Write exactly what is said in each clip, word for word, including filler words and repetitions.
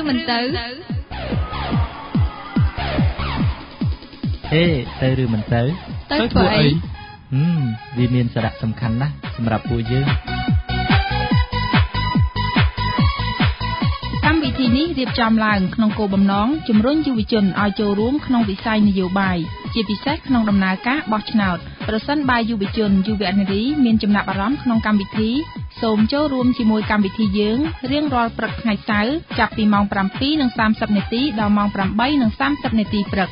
មិនទៅហេទៅឬមិនទៅទៅធ្វើអីហឹមវាមានសារៈសំខាន់ណាស់សម្រាប់ពួកយើងកម្មវិធីនេះរៀបចំឡើងក្នុងគោលបំណងជំរុញយុវជនឲ្យចូលរួមក្នុងវិស័យនយោបាយជាពិសេសក្នុងដំណើរការបោះឆ្នោតប្រសិនបើយុវជនយុវនារីមានចំណាប់អារម្មណ៍ក្នុងកម្មវិធីសូមចូលរួមជាមួយកម្មវិធីយើងរៀងរាល់ព្រឹកថ្ងៃសៅរ៍ចាប់ពីម៉ោង ប្រាំពីរនិងសាមសិប នាទីដល់ម៉ោង ប្រាំបីនិងសាមសិប នាទីព្រឹក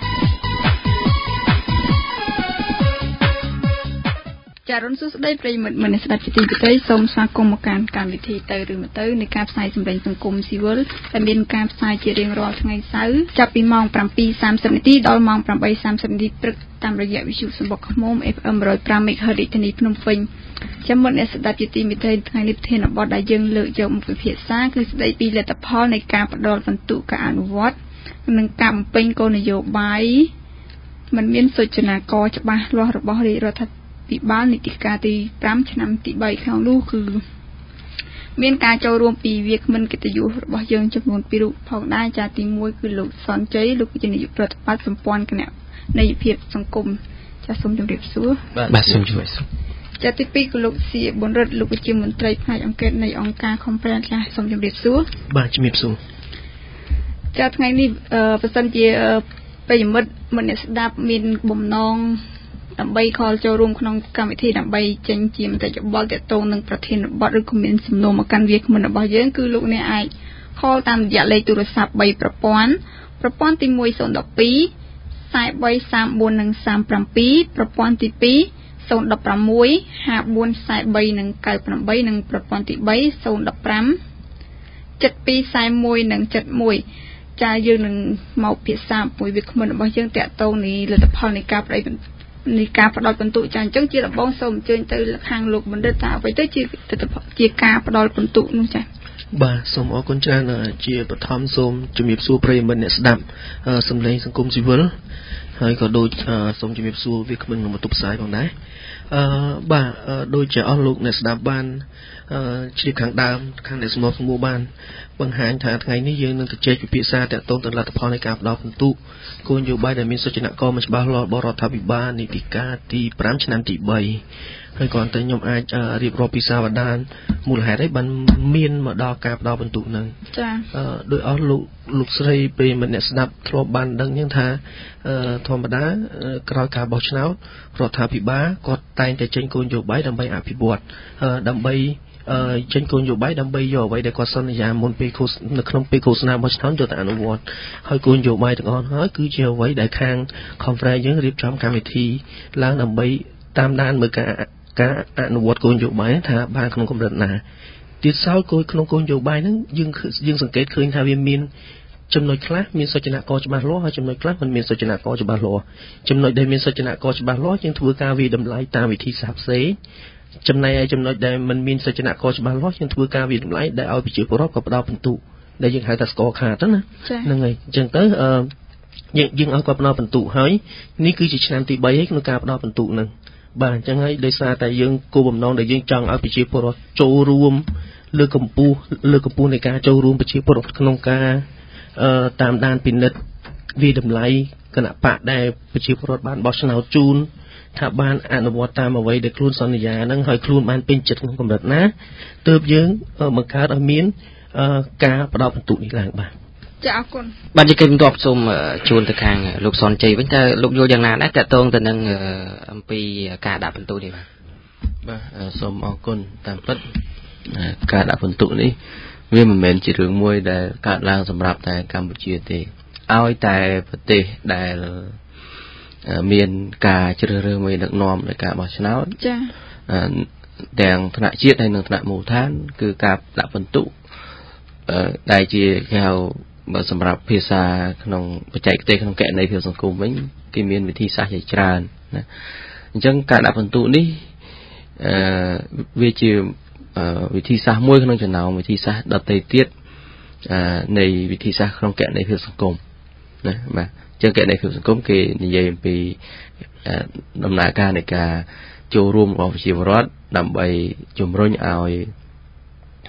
ចារុនសួស្តីប្រិយមិត្តមនស្សស្ដាប់ជាទីមេត្រីសូមស្វាគមន៍មកកាន់កម្មវិធីទៅឬមិនទៅនៃការផ្សាយសម្លេងសង្គមស៊ីវិលដែលមានការផ្សាយជារៀងរាល់ថ្ងៃសៅរ៍ចាប់ពីម៉ោង ប្រាំពីរសាមសិប នាទីដល់ម៉ោង ប្រាំបីសាមសិប នាទីព្រឹកតាមរយៈវិទ្យុសំបុកឃ្មុំ เอฟ เอ็ม หนึ่งร้อยห้า MHz រាជធានីភ្នំពេញចាំមុនអ្នកស្ដាប់ជាទីមេត្រីថ្ងៃនេះប្រធានបទដែលយើងលើកយកមកពិភាក្សាគឺស្ដីពីលទ្ធផលនៃការផ្ដល់បន្ទុកការអនុវត្តនិងការបំពេញគោលនយោបាយมันមានសុចនាករច្បាស់លាស់របស់រាជរដ្ឋាភិបាលនីតិកាលទីប្រាំឆ្នាំទីបីក្នុងនោះគឺមានការចូលរួមពីវាគ្មិនកិត្តិយសរបស់យើងចំនួនពីររូបផងដែរចាទីមួយគឺលោកសនជ័យលោកជានាយករដ្ឋបាលសម្ព័ន្ធគណៈនៃភាពសង្គមចាសូមជម្រាបសួរបាទសូមជម្រាបសួរចាទីពីរគឺលោកសៀប៊ុនរិទ្ធលោកជាមន្ត្រីផ្នែកអង្គការនៃអង្គការ Conference ចាសូមជម្រាបសួរបាទជម្រាបសួរចាថ្ងៃនេះប្រសិនជាប្រិយមិត្តមនស្សស្ដាប់មានបំណងដើម្បីខលចូលរួមក្នុងកម្មវិធីដើម្បីចេញជាមតិយោបល់ទាក់ទងនឹងប្រធានបទឬក៏មានសំណួរមកកាន់វាគ្មិនរបស់យើងគឺលោកអ្នកអាចខលតាមរយៈលេខទូរស័ព្ទបីប្រព័ន្ធប្រព័ន្ធទីមួយ ศูนย์ หนึ่ง สอง สาม สี่ สาม สี่ និង สาม เจ็ด ប្រព័ន្ធទីពីរ ศูนย์ หนึ่ง หก ห้า สี่ สี่ สาม និង เก้า แปด និងប្រព័ន្ធទីបី ศูนย์ หนึ่ง ห้า เจ็ด สอง สี่ หนึ่ง និង เจ็ด หนึ่งចាយើងនឹងមកភាសាមួយវាគ្មិនរបស់យើងតាក់ទងនេះលទ្ធផលនៃការប្រតិបត្តិនៃការផ្ដល់បន្ទុកចាអញ្ចឹងជាដំបូងសូមអញ្ជើញទៅខាងលោកបណ្ឌិតថាអ្វីទៅជាជាការផ្ដល់បន្ទុកនោះចាបាទសូមអរគុណច្រើនជាបឋមសូមជំរាបសួរប្រិយមិត្តអ្នកស្ដាប់សម្លេងសង្គមស៊ីវិលហើយក៏ដូចសូមជំរាបសួរវាគ្មិនក្នុងបន្ទប់ផ្សាយផងដែរអឺបាទដូចជាអស់លោកអ្នកស្ដាប់បានជ្រាបខាងដើមខាងអ្នកស្មោះស្មូបានបង្ហាញថាថ្ងៃនេះយើងនឹងជជែកពិភាក្សាទាក់ទងទៅលទ្ធផលនៃការផ្ដល់បន្ទុកគោលនយោបាយដែលមានសុចនាករមិនច្បាស់លាស់របស់រដ្ឋាភិបាលនីតិកាលទីប្រាំឆ្នាំទីបីហើយគ្រាន់តែខ្ញុំអាចរៀបរាប់ពីសាវតានមូលហេតុអីបានមានមកដល់ការផ្ដល់បន្ទុកនឹងចា៎ដោយអស់លោកលោកស្រីពេលមិត្តអ្នកស្ដាប់ធ្លាប់បានដឹងយ៉ាងថាធម្មតាក្រោយការបោះឆ្នោតរដ្ឋាភិបាលគាត់តែងតែចេញគោលនយោបាយដើម្បីអភិវឌ្ឍដើម្បីចេញគោលនយោបាយដើម្បីយកអ្វីដែលគាត់សន្យាមុនពេលនៅក្នុងពេលឃោសនាបោះឆ្នោតយកទៅអនុវត្តហើយគោលនយោបាយទាំងអស់ហើយគឺជាអ្វីដែលខាង Conference យើងរៀបចំកម្មវិធីឡើងដើម្បីតាមដានមើលការការអនុវត្តគោលនយោបាយថាបានក្នុងកម្រិតណាទៀតសោតគោលក្នុងគោលនយោបាយហ្នឹងយើងយើងសង្កេតឃើញថាវាមានចំណុចខ្លះមានសុចនាករច្បាស់លាស់ហើយចំណុចខ្លះមិនមានសុចនាករច្បាស់លាស់ចំណុចដែលមានសុចនាករច្បាស់លាស់យើងធ្វើការវិតម្លៃតាមវិធីសាស្ត្រផ្សេងចំណែកឯចំណុចដែលមិនមានសុចនាករច្បាស់លាស់យើងធ្វើការវិតម្លៃដែលឲ្យប្រជាពលរដ្ឋក៏ផ្ដល់បន្ទុកដែលយើងហៅថា score card ណាហ្នឹងហើយអញ្ចឹងទៅអឺយើងយើងឲ្យគាត់ផ្ដល់បន្ទុកហើយនេះគឺជាឆ្នាំទីបីហើយក្នុងការផ្ដល់បន្ទុកហ្នឹងបាទអញ្ចឹងហើយដោយសារតែយើងគោលបំណងដែលយើងចង់ឲ្យប្រជាពលរដ្ឋចូលរួមលើកកម្ពស់លើកកម្ពស់នៃការចូលរួមប្រជាពលរដ្ឋក្នុងការអឺតាមដានពិនិត្យវិតម្លៃគណៈបកដែលប្រជាពលរដ្ឋបានបោះឆ្នោតជូនថាបានអនុវត្តតាមអ្វីដែលខ្លួនសន្យាហ្នឹងហើយខ្លួនបានពេញចិត្តក្នុងកម្រិតណាទើបយើងបង្កើតឲ្យមានការផ្ដល់បន្ទុកនេះឡើងបាទចាអរគុណបាទជាកិច្ចបន្ទាប់សូមជួនទៅខាងលោកសនជ័យវិញតើលោកយល់យ៉ាងណាដែរតើតងទៅនឹងអំពីការដាក់បន្ទុកនេះបាទបាទសូមអរគុណតាមពិតការដាក់បន្ទុកនេះវាមិនមែនជារឿងមួយដែលកើតឡើងសម្រាប់តែកម្ពុជាទេឲ្យតែប្រទេសដែលមានការជ្រើសរើសមេដឹកនាំនៃការបោះឆ្នោតចា៎ទាំងថ្នាក់ជាតិហើយនិងថ្នាក់មូលដ្ឋានគឺការដាក់បន្ទុកដែលជាគេហៅបើសម្រាប់ភាសាក្នុងបច្ចេកទេសក្នុងកណន័យភាពសង្គមវិញគេមានវិធីសាស្ត្រជាច្រើនណាអញ្ចឹងការដាក់បន្ទុកនេះអឺវាជាវិធីសាស្ត្រមួយក្នុងចំណោមវិធីសាស្ត្រដទៃទៀតនៃវិធីសាស្ត្រក្នុងកណន័យភាពសង្គមណាបាទចឹងកណន័យភាពសង្គមគេនិយាយអំពីដំណើរការនៃការចូលរួមរបស់ប្រជាពលរដ្ឋដើម្បីជំរុញឲ្យ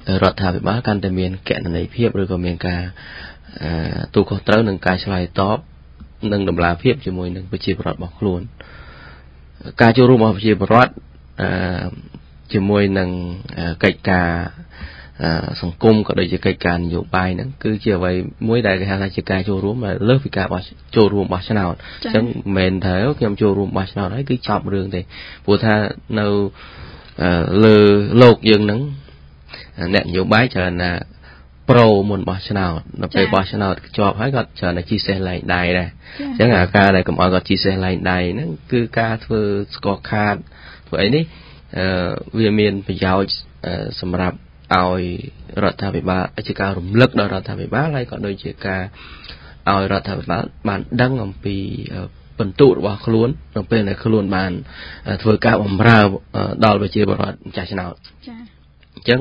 រដ្ឋាភិបាលកាន់តែមានកណន័យភាពឬក៏មានការទូខុសត្រូវនឹងការឆ្លើយតបនិងតម្លាភាពជាមួយនឹងប្រជាពលរដ្ឋរបស់ខ្លួនការចូលរួមរបស់ប្រជាពលរដ្ឋជាមួយនឹងកិច្ចការសង្គមក៏ដូចជាកិច្ចការនយោបាយហ្នឹងគឺជាអ្វីមួយដែលគេហៅថាជាការចូលរួមដែលលើសពីការបោះចូលរួមបោះឆ្នោតអញ្ចឹងមិនមែនថាខ្ញុំចូលរួមបោះឆ្នោតហើយគឺចប់រឿងទេព្រោះថានៅលើលោកយើងហ្នឹងអ្នកនយោបាយច្រើនណាប្រូមុនបោះឆ្នោតដល់ពេលបោះឆ្នោតជាប់ហើយគាត់ច្រើនតែជីសេះលែងដៃដែរអញ្ចឹងអាការដែលកុំឲ្យគាត់ជីសេះលែងដៃហ្នឹងគឺការធ្វើស្កខាតធ្វើអីនេះវាមានប្រយោជន៍សម្រាប់ឲ្យរដ្ឋាភិបាលជាការរំលឹកដល់រដ្ឋាភិបាលហើយក៏ដូចជាការឲ្យរដ្ឋាភិបាលបានដឹងអំពីបន្ទុករបស់ខ្លួននៅពេលដែលខ្លួនបានធ្វើការបម្រើដល់ប្រជាពលរដ្ឋម្ចាស់ឆ្នោតចា៎អញ្ចឹង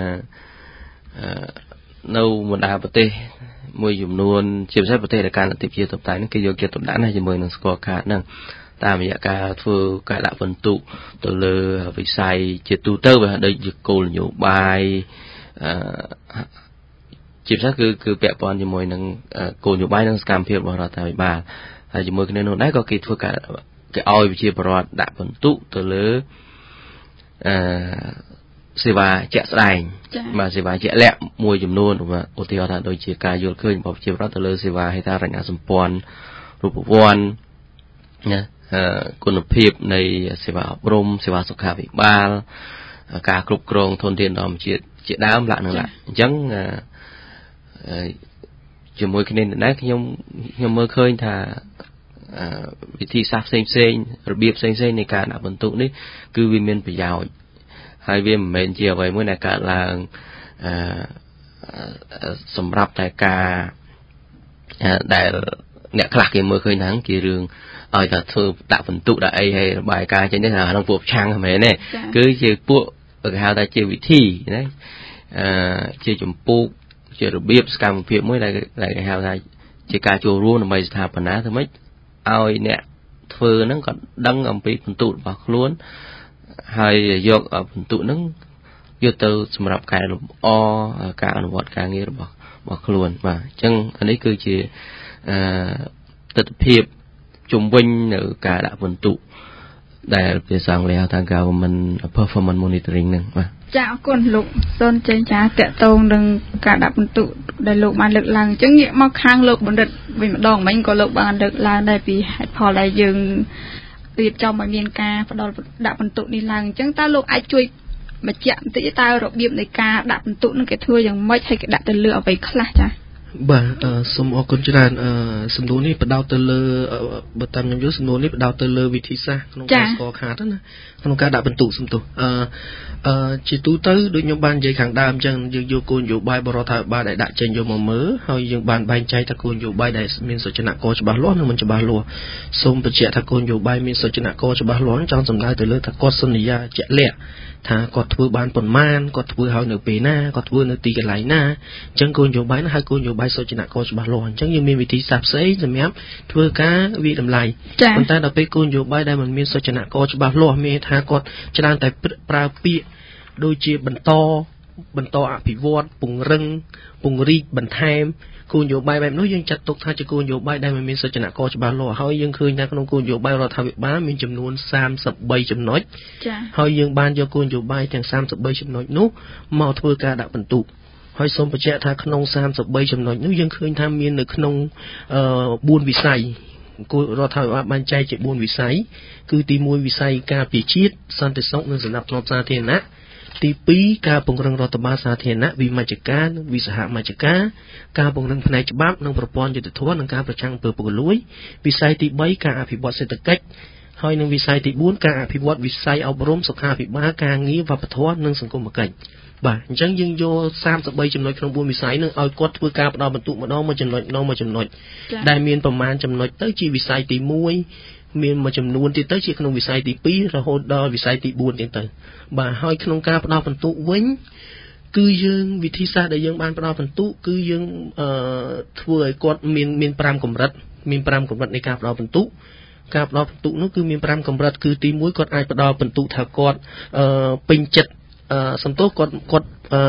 នៅបណ្ដាប្រទេសមួយចំនួនជាពិសេសប្រទេសដែលការនតិជាតបតែនេះគេយកចិត្តទុកដាក់ណាស់ជាមួយនឹងស្កខាតហ្នឹងតាមរយៈការធ្វើការដាក់បន្ទុកទៅលើវិស័យជាទូទៅវាដូចជាគោលនយោបាយអឺជាពិសេសគឺគឺពាក់ព័ន្ធជាមួយនឹងគោលនយោបាយនិងសកម្មភាពរបស់រដ្ឋាភិបាលហើយជាមួយគ្នានោះដែរក៏គេធ្វើការគេឲ្យវិជាបរដ្ឋដាក់បន្ទុកទៅលើអឺសេវាជាក់ស្ដែងបាទសេវាជាក់លាក់មួយចំនួនឧទាហរណ៍ថាដូចជាការយល់ឃើញរបស់វិជាបរដ្ឋទៅលើសេវាហេដ្ឋារចនាសម្ព័ន្ធរូបវន្តណាគុណភាពនៃសេវាអប់រំសេវាសុខាភិបាលការគ្រប់គ្រងធនធានធម្មជាតិជាដើមលក្ខណៈហ្នឹងអញ្ចឹងជាមួយគ្នានេះដែរខ្ញុំខ្ញុំមើលឃើញថាវិធីសាស្ត្រផ្សេងផ្សេងរបៀបផ្សេងផ្សេងនៃការដាក់បន្ទុកនេះគឺវាមានប្រយោជន៍ហើយវាមិនមែនជាអ្វីមួយដែលកើតឡើងសម្រាប់តែការដែលអ្នកខ្លះគេមើលឃើញហ្នឹងជារឿងឲ្យតែធ្វើដាក់បន្ទុកដាក់អីហើយរបាយការណ៍ចេញនេះថាក្នុងពួកឆាំងហ្នឹងមែនទេគឺជាពួកគេហៅថាជាវិធីណាអឺជាចម្ពោះជារបៀបសកម្មភាពមួយដែលដែលគេហៅថាជាការចូលរួមដើម្បីស្ថាបនាធ្វើម៉េចឲ្យអ្នកធ្វើហ្នឹងគាត់ដឹងអំពីបន្ទុករបស់ខ្លួនហើយយកបន្ទុកហ្នឹងយកទៅសម្រាប់កែលម្អការអនុវត្តការងាររបស់របស់ខ្លួនបាទអញ្ចឹងអានេះគឺជាអឺទស្សនវិជ្ជាជំវិញនៅការដាក់បន្ទុកដែលភាសាអង់គ្លេសថា government performance monitoring ហ្នឹងបាទចាអរគុណលោកសុនចេញចាតកតងនឹងការដាក់បន្ទុកដែលលោកបានលើកឡើងអញ្ចឹងងាកមកខាងលោកបណ្ឌិតវិញម្ដងមិញក៏លោកបានលើកឡើងដែរពីហេតុផលដែលយើងរៀបចំឲ្យមានការផ្ដល់ដាក់បន្ទុកនេះឡើងអញ្ចឹងតើលោកអាចជួយបញ្ជាក់បន្តិចតើរបៀបនៃការដាក់បន្ទុកនឹងគេធ្វើយ៉ាងម៉េចហើយគេដាក់ទៅលើអ្វីខ្លះចាបាទសូមអរគុណច្រើនសំណួរនេះបដោតទៅលើបើតាមខ្ញុំយល់សំណួរនេះបដោតទៅលើវិធីសាស្ត្រក្នុងការស្គាល់ខាតណាក្នុងការដាក់បន្ទុកសំទោសអឺអឺជាទូទៅដូចខ្ញុំបាននិយាយខាងដើមអញ្ចឹងយើងយកគោលនយោបាយបរដ្ឋាភិបាលដែលដាក់ចេញយកមកមើលហើយយើងបានបែងចែកថាគោលនយោបាយដែលមានសុចនាករច្បាស់លាស់និងមិនច្បាស់លាស់សូមបញ្ជាក់ថាគោលនយោបាយមានសុចនាករច្បាស់លាស់ចង់សំដៅទៅលើថាគាត់សន្យាជាក់លាក់ថាគាត់ធ្វើបានប៉ុន្មានគាត់ធ្វើឲ្យនៅពេលណាគាត់ធ្វើនៅទីកន្លែងណាអញ្ចឹងគោលនយោបាយនោះហៅគោលនយោបាយសុចនាករច្បាស់លាស់អញ្ចឹងយើងមានវិធីសាស្ត្រផ្សេងសម្រាប់ធ្វើការវិតម្លៃប៉ុន្តែដល់ពេលគោលនយោបាយដែលមិនមានសុចនាករច្បាស់លាស់មានថាគាត់ច្រើនតែប្រើពាក្យដូចជាបន្តបន្តអភិវឌ្ឍពង្រឹងពង្រីកបន្ថែមគោលនយោបាយបែបនោះយើងចាត់ទុកថាជាគោលនយោបាយដែលមិនមានសុចនាករច្បាស់លាស់ហើយយើងឃើញថាក្នុងគោលនយោបាយរដ្ឋាភិបាលមានចំនួនសាមសិបបីចំណុចចា៎ហើយយើងបានយកគោលនយោបាយទាំងសាមសិបបីចំណុចនោះមកធ្វើការដាក់បន្ទុកហើយសូមបញ្ជាក់ថាក្នុងសាមសិបបីចំណុចនោះយើងឃើញថាមាននៅក្នុងអឺបួនវិស័យគោលរដ្ឋាភិបាលបានចែកជាបួនវិស័យគឺទីមួយវិស័យការពារជាតិសន្តិសុខនិងសណ្ដាប់ធ្នាប់សាធារណៈទីពីរការពង្រឹងរដ្ឋបាលសាធារណៈវិមជ្ឈការនិងវិសហមជ្ឈការការពង្រឹងផ្នែកច្បាប់និងប្រព័ន្ធយុត្តិធម៌និងការប្រឆាំងអំពើពុករលួយវិស័យទីបីការអភិវឌ្ឍសេដ្ឋកិច្ចហើយនិងវិស័យទីបួនការអភិវឌ្ឍវិស័យអប់រំសុខាភិបាលការងារវប្បធម៌និងសង្គមគិច្ចបាទអញ្ចឹងយើងយកសាមសិបបីចំណុចក្នុងបួនវិស័យនឹងឲ្យគាត់ធ្វើការផ្ដល់បន្ទុកម្ដងមួយចំណុចម្ដងមួយចំណុចដែលមានប្រមាណចំណុចទៅជាវិស័យទីមួយមានមួយចំនួនទៀតទៅជាក្នុងវិស័យទីពីររហូតដល់វិស័យទីបួនទៀតទៅបាទហើយក្នុងការផ្ដល់បន្ទុកវិញគឺយើងវិធីសាស្ត្រដែលយើងបានផ្ដល់បន្ទុកគឺយើងអឺធ្វើឲ្យគាត់មានមាន5កម្រិតមាន5កម្រិតនៃការផ្ដល់បន្ទុកការផ្ដល់បន្ទុកនោះគឺមាន5កម្រិតគឺទីមួយគាត់អាចផ្ដល់បន្ទុកថាគាត់អឺពេញចិត្តអឺសំទោសគាត់គាត់អឺ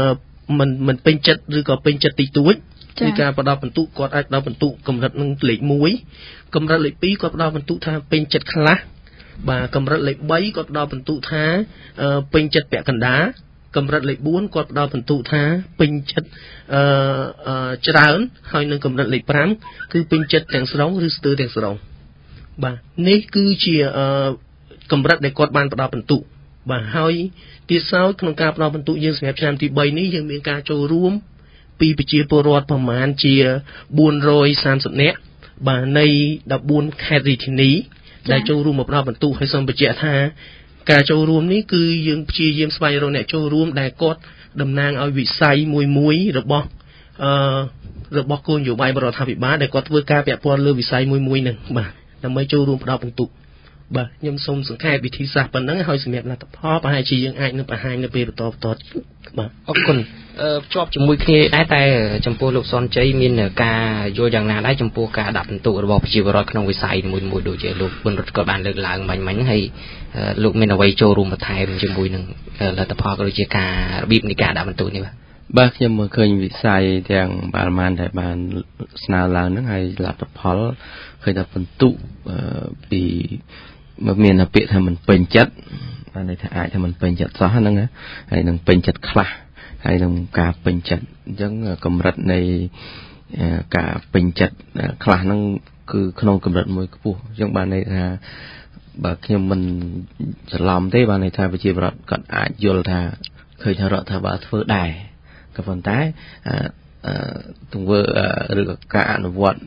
មិនមិនពេញចិត្តឬក៏ពេញចិត្តតិចតួចពីការផ្ដល់បន្ទុកគាត់អាចផ្ដល់បន្ទុកកម្រិតនឹងលេខមួយកម្រិតលេខពីរគាត់ផ្ដល់បន្ទុកថាពេញចិត្តខ្លះបាទកម្រិតលេខបីគាត់ផ្ដល់បន្ទុកថាពេញចិត្តពាក់កណ្ដាលកម្រិតលេខបួនគាត់ផ្ដល់បន្ទុកថាពេញចិត្តអឺច្រើនហើយនឹងកម្រិតលេខប្រាំគឺពេញចិត្តទាំងស្រុងឬស្ទើរទាំងស្រុងបាទនេះគឺជាអឺកម្រិតដែលគាត់បានផ្ដល់បន្ទុកបាទហើយទៀតសោតក្នុងការផ្ដល់បន្ទុកយើងសម្រាប់ឆ្នាំទីបីនេះយើងមានការចូលរួមពីប្រជាពលរដ្ឋប្រមាណជាបួនរយសាមសិបនាក់បាទនៃដប់បួនខេត្តរាជធានីដែលចូលរួមមកផ្ដល់បន្ទុកហើយសូមបញ្ជាក់ថាការចូលរួមនេះគឺយើងព្យាយាមស្វែងរកអ្នកចូលរួមដែលគាត់តំណាងឲ្យវិស័យមួយមួយរបស់អឺរបស់គោលនយោបាយរដ្ឋាភិបាលដែលគាត់ធ្វើការពាក់ព័ន្ធលើវិស័យមួយមួយហ្នឹងបាទដើម្បីចូលរួមផ្ដល់បន្ទុកបាទខ្ញុំសូមសង្ខេបវិធីសាស្ត្រប៉ុណ្ណឹងហើយសម្រាប់លទ្ធផលប្រហែលជាយើងអាចនឹងបង្ហាញនៅពេលបន្តបន្តបាទអរគុណអឺជាប់ជាមួយគ្នាដែរតែចំពោះលោកសុនជ័យមានការយល់យ៉ាងណាដែរចំពោះការដាក់បន្ទុករបស់ប្រជាពលរដ្ឋក្នុងវិស័យមួយមួយដូចជាលោកប៊ុនរតក៏បានលើកឡើងបាញ់មិញហ្នឹងហើយលោកមានអ្វីចូលរួមបន្ថែមជាមួយនឹងលទ្ធផលក៏ដូចជាការរបៀបនៃការដាក់បន្ទុកនេះបាទបាទខ្ញុំមើលឃើញវិស័យទាំងប្រមាណដែលបានស្នើឡើងហ្នឹងហើយលទ្ធផលឃើញថាបន្ទុកពីមានពាក្យថាមិនពេញចិត្តបានន័យថាអាចថាមិនពេញចិត្តសោះហ្នឹងហើយនឹងពេញចិត្តខ្លះហើយនឹងការពេញចិត្តអញ្ចឹងកម្រិតនៃការពេញចិត្តខ្លះហ្នឹងគឺក្នុងកម្រិតមួយខ្ពស់អញ្ចឹងបានន័យថាបើខ្ញុំមិនច្រឡំទេបានន័យថាប្រជាពលរដ្ឋគាត់អាចយល់ថាឃើញថារដ្ឋាភិបាលធ្វើដែរក៏ប៉ុន្តែទង្វើឬក៏ការអនុវត្ត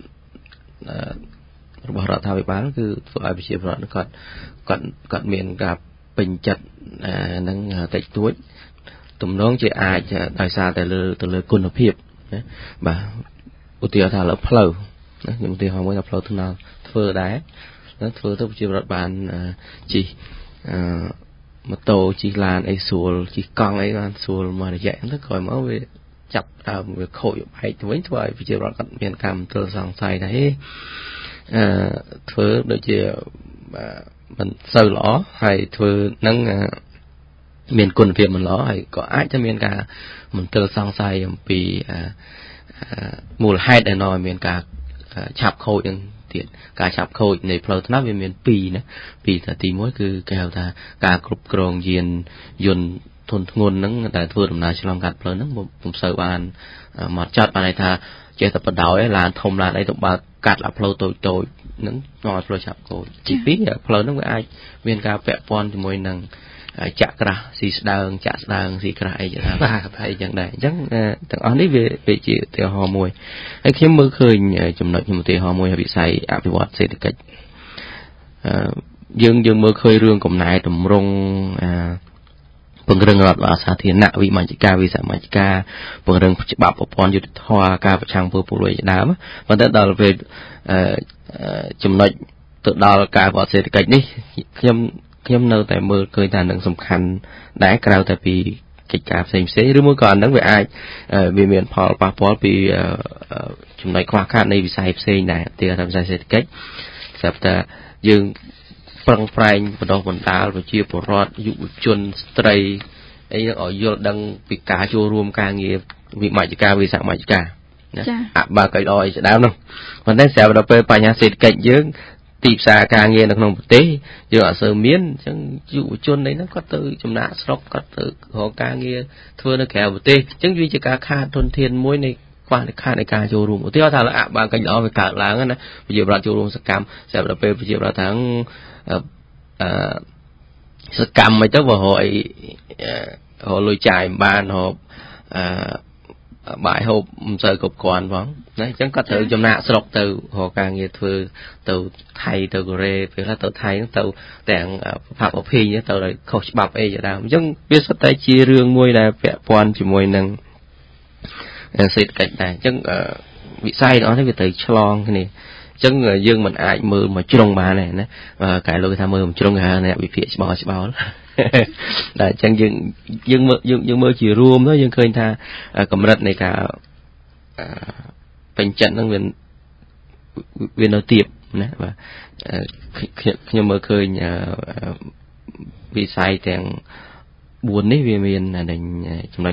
របស់រដ្ឋាភិបាលគឺធ្វើឲ្យប្រជាពលរដ្ឋគាត់គាត់គាត់មានការពេញចិត្តនឹងតិចតួចទំនងជាអាចដោយសារតែលើទៅលើគុណភាពណាបាទឧទាហរណ៍ថាលើផ្លូវណាខ្ញុំឧទាហរណ៍មួយថាផ្លូវថ្នល់ធ្វើដែរធ្វើទៅប្រជាពលរដ្ឋបានជិះម៉ូតូជិះឡានអីស្រួលជិះកង់អីបានស្រួលមករយៈហ្នឹងទៅក្រោយមកវាចាប់ដើមវាខូចបែកទៅវិញធ្វើឲ្យប្រជាពលរដ្ឋគាត់មានការមន្ទិលសង្ស័យថាហេអឺធ្វើដូចជាមិនសូវល្អហើយធ្វើនឹងមានគុណភាពមិនល្អហើយក៏អាចจะមានការមន្ទិលសង្ស័យអំពីមូលហេតុដែលនាំឲ្យមានការឆាប់ខូចនឹងទៀតការឆាប់ខូចនៃផ្លូវថ្នល់វាមានពីរណាពីរទីមួយគឺគេហៅថាការគ្រប់គ្រងយានយន្តធុនធ្ងន់ហ្នឹងដែលធ្វើដំណើរឆ្លងកាត់ផ្លូវហ្នឹងពុំសូវបានមកចត់បានន័យថាចេះតែបដ ாய் ឡានធំឡានអីទៅបើកាត់ផ្លូវតូចតូចហ្នឹងនាំឲ្យផ្លូវឆាប់ខូចទីពីរផ្លូវហ្នឹងវាអាចមានការពាក់ព័ន្ធជាមួយនឹងចាក់ក្រាស់ស៊ីស្ដើងចាក់ស្ដើងស៊ីក្រាស់អីចឹងបាទហើយចឹងដែរអញ្ចឹងទាំងអស់នេះវាវាជាឧទាហរណ៍មួយហើយខ្ញុំមើលឃើញចំណុចខ្ញុំឧទាហរណ៍មួយវិស័យអភិវឌ្ឍសេដ្ឋកិច្ចយើងយើងមើលឃើញរឿងកំណែតម្រង់ពង្រឹងរដ្ឋបាលសាធារណៈវិមជ្ឈការវិសមជ្ឈការពង្រឹងច្បាប់ប្រព័ន្ធយុត្តិធម៌ការប្រឆាំងពុករលួយជាដើមប៉ុន្តែដល់ពេលចំណុចទៅដល់ការវិវត្តសេដ្ឋកិច្ចនេះខ្ញុំខ្ញុំនៅតែមើលឃើញថានឹងសំខាន់ដែរក្រៅតែពីកិច្ចការផ្សេងផ្សេងឬមួយក៏អានឹងវាអាចវាមានផលប៉ះពាល់ពីចំណុចខ្វះខាតនៃវិស័យផ្សេងដែរទីថាវិស័យសេដ្ឋកិច្ចស្រាប់តែយើងប្រឹងប្រែងបណ្ដុះបណ្ដាលប្រជាពលរដ្ឋយុវជនស្ត្រីអីឲ្យយល់ដឹងពីការចូលរួមការងារវិមជ្ឈការវិសមជ្ឈការណាអបាកៃអអីជាដើមនោះប៉ុន្តែស្រាប់ដល់ពេលបញ្ហាសេដ្ឋកិច្ចយើងទីផ្សារការងារនៅក្នុងប្រទេសយើងអត់សូវមានអញ្ចឹងយុវជនអីហ្នឹងគាត់ទៅចំណាក់ស្រុកគាត់ទៅរកការងារធ្វើនៅក្រៅប្រទេសអញ្ចឹងវាជាការខាតទុនធានមួយនៃខ្វះខាតនៃការចូលរួមឧទាហរណ៍ថាអបាកៃល្អវាកើតឡើងណាប្រជាពលរដ្ឋចូលរួមសកម្មស្រាប់ដល់ពេលប្រជាពលរដ្ឋថាអឺសកម្មមិនទៅបើរកអីរកលុយចាយមិនបានរកអឺបាយហូបមិនសូវគ្រប់គ្រាន់ផងណាអញ្ចឹងគាត់ត្រូវចំណាក់ស្រុកទៅរកការងារធ្វើទៅថៃទៅកូរ៉េពេលខ្លះទៅថៃទៅទាំងប្រផាប់ប្រភេទទៅខុសច្បាប់អីជាដើមអញ្ចឹងវាសុទ្ធតែជារឿងមួយដែលពាក់ព័ន្ធជាមួយនឹងសេដ្ឋកិច្ចដែរអញ្ចឹងវិស័យទាំងអស់នេះវាត្រូវឆ្លងគ្នាអញ្ចឹងយើងមិនអាចមើលមកជ្រុងបានទេណាកែលោកថាមើលមកជ្រុងគេហៅអ្នកវិភាគច្បល់ច្បល់តែអញ្ចឹងយើងយើងមើលយើងមើលជារួមទៅយើងឃើញថាកម្រិតនៃការពេញចិត្តហ្នឹងវាវានៅទាបណាបាទខ្ញុំមើលឃើញវិស័យទាំងបួននេះវាមានចំណុច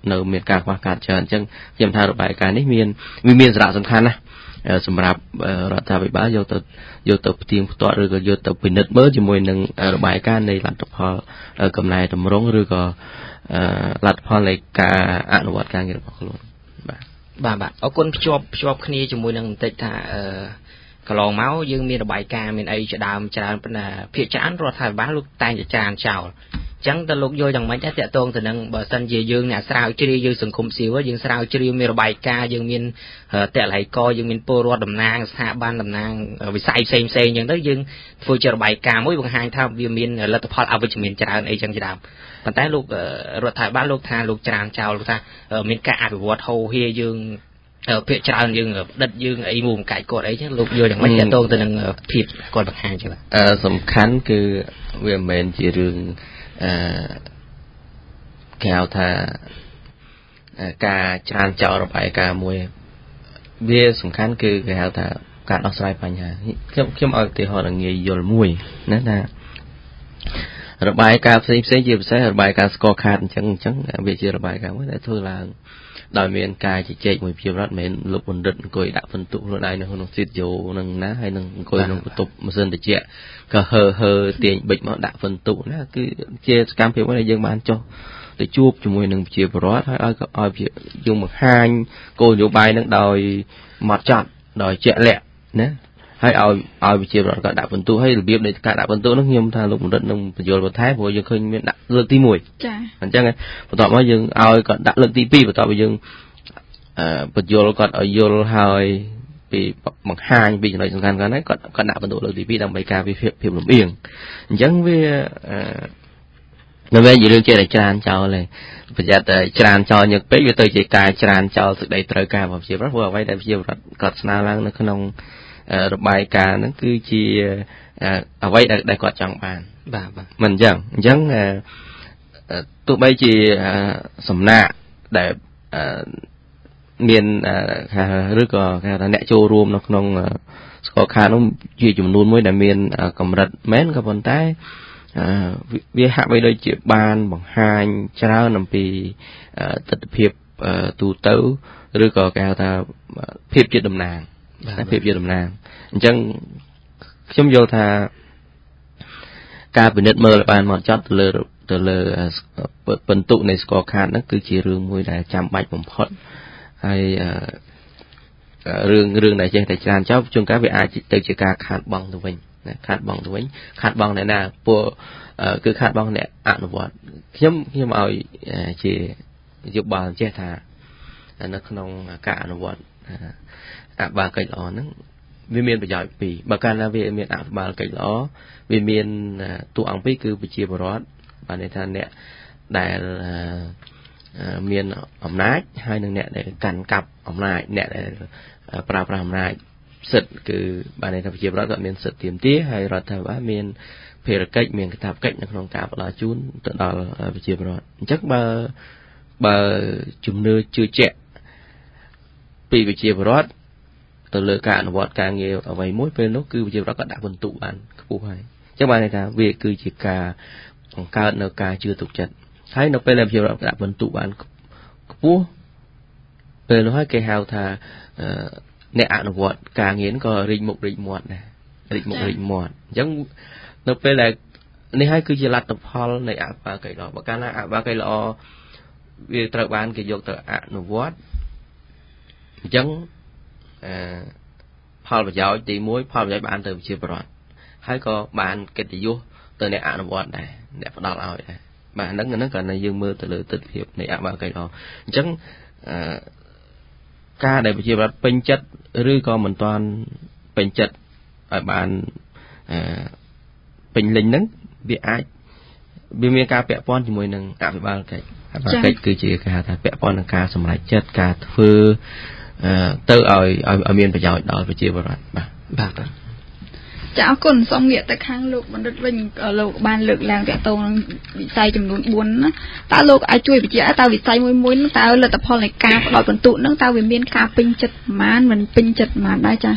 នៅមានការខ្វះខាតច្រើនអញ្ចឹងខ្ញុំថារបាយការណ៍នេះមានវាមានសារៈសំខាន់ណាស់សម្រាប់រដ្ឋាភិបាលយកទៅយកទៅផ្ទៀងផ្ទាត់ឬក៏យកទៅពិនិត្យមើលជាមួយនឹងរបាយការណ៍នៃលទ្ធផលកំណែតម្រង់ឬក៏លទ្ធផលនៃការអនុវត្តការងាររបស់ខ្លួនបាទបាទបាទអរគុណភ្ជាប់ភ្ជាប់គ្នាជាមួយនឹងបន្តិចថាអឺកន្លងមកយើងមានរបាយការណ៍មានអីជាដើមច្រើនប៉ុន្តែភាគច្រើនរដ្ឋាភិបាលលោកតែងតែច្រើនចោលអញ្ចឹងតើលោកយល់យ៉ាងម៉េចដែរតាក់ទងទៅនឹងបើសិនជាយើងអ្នកស្រាវជ្រាវយើងសង្គមស៊ីវិលយើងស្រាវជ្រាវមានរបាយការណ៍យើងមានតល័យកយើងមានពលរដ្ឋតំណាងស្ថាប័នតំណាងវិស័យផ្សេងផ្សេងអញ្ចឹងទៅយើងធ្វើជារបាយការណ៍មួយបង្ហាញថាវាមានលទ្ធផលអវិជ្ជមានច្រើនអីចឹងជាដើមប៉ុន្តែលោករដ្ឋាភិបាលលោកថាលោកច្រើនចោលលោកថាមានការអភិវឌ្ឍហូរហៀយើងភាគច្រើនយើងផ្ដិតយើងអីមួយបង្កាច់គាត់អីចឹងលោកយល់យ៉ាងម៉េចតាក់ទងទៅនឹងភាពគាត់បង្ហាញចឹងអឺសំខាន់គឺវាមិនមែនជារឿងអឺគេហៅថាការច្រានចោលរបាយការណ៍មួយវាសំខាន់គឺគេហៅថាការដោះស្រាយបញ្ហាខ្ញុំខ្ញុំឲ្យឧទាហរណ៍ងាយយល់មួយណាថារបាយការណ៍ផ្សេងផ្សេងជាពិសេសរបាយការណ៍ស្កខាតអញ្ចឹងអញ្ចឹងវាជារបាយការណ៍មួយដែលធ្វើឡើងដោយមានការជជែកមួយជារដ្ឋមិនលោកបណ្ឌិតអង្គុយដាក់ពិន្ទុខ្លួនឯងនៅក្នុងស៊ីតយោនឹងណាហើយនឹងអង្គុយក្នុងបន្ទប់ម៉ាស៊ីនត្រជាក់ក៏ហើហើទាញប៊ិចមកដាក់ពិន្ទុណាគឺជាសកម្មភាពមួយដែលយើងបានចុះទៅជួបជាមួយនឹងប្រជាពលរដ្ឋហើយឲ្យឲ្យយើងបង្ហាញគោលនយោបាយនឹងដោយម៉ត់ចត់ដោយជាក់លាក់ណាហើយឲ្យឲ្យប្រជាពលរដ្ឋក៏ដាក់ពិន្ទុហើយរបៀបនៃការដាក់ពិន្ទុនោះខ្ញុំថាលោកបណ្ឌិតនឹងបញ្យល់បន្ថែមព្រោះយើងឃើញមានដាក់លើកទីមួយចា៎អញ្ចឹងបន្ទាប់មកយើងឲ្យគាត់ដាក់លើកទីពីរបន្ទាប់មកយើងអឺបញ្យល់គាត់ឲ្យយល់ហើយពីបង្ហាញពីចំណុចសំខាន់ៗហ្នឹងគាត់គាត់ដាក់ពិន្ទុលើកទីពីរដើម្បីការវិភាគភាពលំអៀងអញ្ចឹងវាអឺនៅវិញរឿងជាតែច្រានចោលទេប្រយ័ត្នតែច្រានចោលញឹកពេកវាទៅជាការច្រានចោលសេចក្តីត្រូវការរបស់ប្រជាពលរដ្ឋព្រោះអ្វីដែលប្រជាពលរដ្ឋគាត់ស្នើឡើងនៅក្នុងរបាយការណ៍ហ្នឹងគឺជាអ្វីដែលគាត់ចង់បានបាទបាទមិនអញ្ចឹងអញ្ចឹងទោះបីជាសំណាក់ដែលមានឬក៏គេថាអ្នកចូលរួមនៅក្នុងស្កលខាតនោះជាចំនួនមួយដែលមានកម្រិតមែនក៏ប៉ុន្តែវាហាក់បីដូចជាបានបង្ហាញច្រើនអំពីទស្សនវិជ្ជាទូទៅឬក៏គេហៅថាភាពជាតំណាងភាពជាតំណាងអញ្ចឹងខ្ញុំយល់ថាការពិនិត្យមើលបានមកចត់ទៅលើទៅលើពិន្ទុនៃស្កលខាតហ្នឹងគឺជារឿងមួយដែលចាំបាច់បំផុតហើយរឿងរឿងដែលចេះតែច្រានចោលជួនកាលវាអាចទៅជាការខាតបង់ទៅវិញណាខាតបង់ទៅវិញខាតបង់អ្នកណាពួកគឺខាតបង់អ្នកអនុវត្តខ្ញុំខ្ញុំឲ្យជាយោបល់ចេះថានៅក្នុងការអនុវត្តអភិបាលកិច្ចល្អហ្នឹងវាមានប្រយោជន៍ពីរបើកាលណាវាមានអភិបាលកិច្ចល្អវាមានតួអង្គពីរគឺប្រជាពលរដ្ឋបានន័យថាអ្នកដែលមានអំណាចហើយនិងអ្នកដែលកាន់កាប់អំណាចអ្នកដែលប្រើប្រាស់អំណាចសិទ្ធិគឺបានន័យថាប្រជាពលរដ្ឋគាត់មានសិទ្ធិទាមទារហើយរដ្ឋាភិបាលមានភារកិច្ចមានកាតព្វកិច្ចនៅក្នុងការផ្ដល់ជូនទៅដល់ប្រជាពលរដ្ឋអញ្ចឹងបើបើជំនឿជឿជាក់ពីប្រជាពលរដ្ឋទៅលើការអនុវត្តការងារអ្វីមួយពេលនោះគឺប្រជាពលរដ្ឋក៏ដាក់ពិន្ទុបានខ្ពស់ហើយអញ្ចឹងបានន័យថាវាគឺជាការបង្កើតនៅការជឿទុកចិត្តហើយនៅពេលដែលប្រជាពលរដ្ឋដាក់ពិន្ទុបានខ្ពស់ពេលនោះហើយគេហៅថាអ្នកអនុវត្តការងារក៏រីកមុខរីកមាត់ដែររីកមុខរីកមាត់អញ្ចឹងនៅពេលដែលនេះហើយគឺជាលទ្ធផលនៃអភិបាលកិច្ចល្អបើកាលណាអភិបាលកិច្ចល្អវាត្រូវបានគេយកទៅអនុវត្តអញ្ចឹងអឺផលប្រយោជន៍ទីមួយផលប្រយោជន៍បានទៅប្រជាពលរដ្ឋហើយក៏បានកិត្តិយសទៅអ្នកអនុវត្តដែរអ្នកផ្ដល់ឲ្យដែរបាទហ្នឹងហ្នឹងក៏នៅយើងមើលទៅលើទស្សនវិជ្ជានៃអភិបាលកិច្ចល្អអញ្ចឹងអឺការដែលប្រជាពលរដ្ឋពេញចិត្តឬក៏មិនទាន់ពេញចិត្តឲ្យបានអឺពេញលេញហ្នឹងវាអាចវាមានការពាក់ព័ន្ធជាមួយនឹងអភិបាលកិច្ចអភិបាលកិច្ចគឺជាគេហៅថាពាក់ព័ន្ធនឹងការសម្រេចចិត្តការធ្វើទៅឲ្យឲ្យមានប្រយោជន៍ដល់ប្រជាពលរដ្ឋបាទបាទចាអរគុណសូមងាកទៅខាងលោកបណ្ឌិតវិញលោកបានលើកឡើងតាក់ទងនឹងវិស័យចំនួនបួនណាតើលោកអាចជួយបញ្ជាក់តើវិស័យមួយមួយនោះតើលទ្ធផលនៃការផ្ដល់ពិន្ទុហ្នឹងតើវាមានការពេញចិត្តប្រមាណមិនពេញចិត្តប្រមាណដែរចា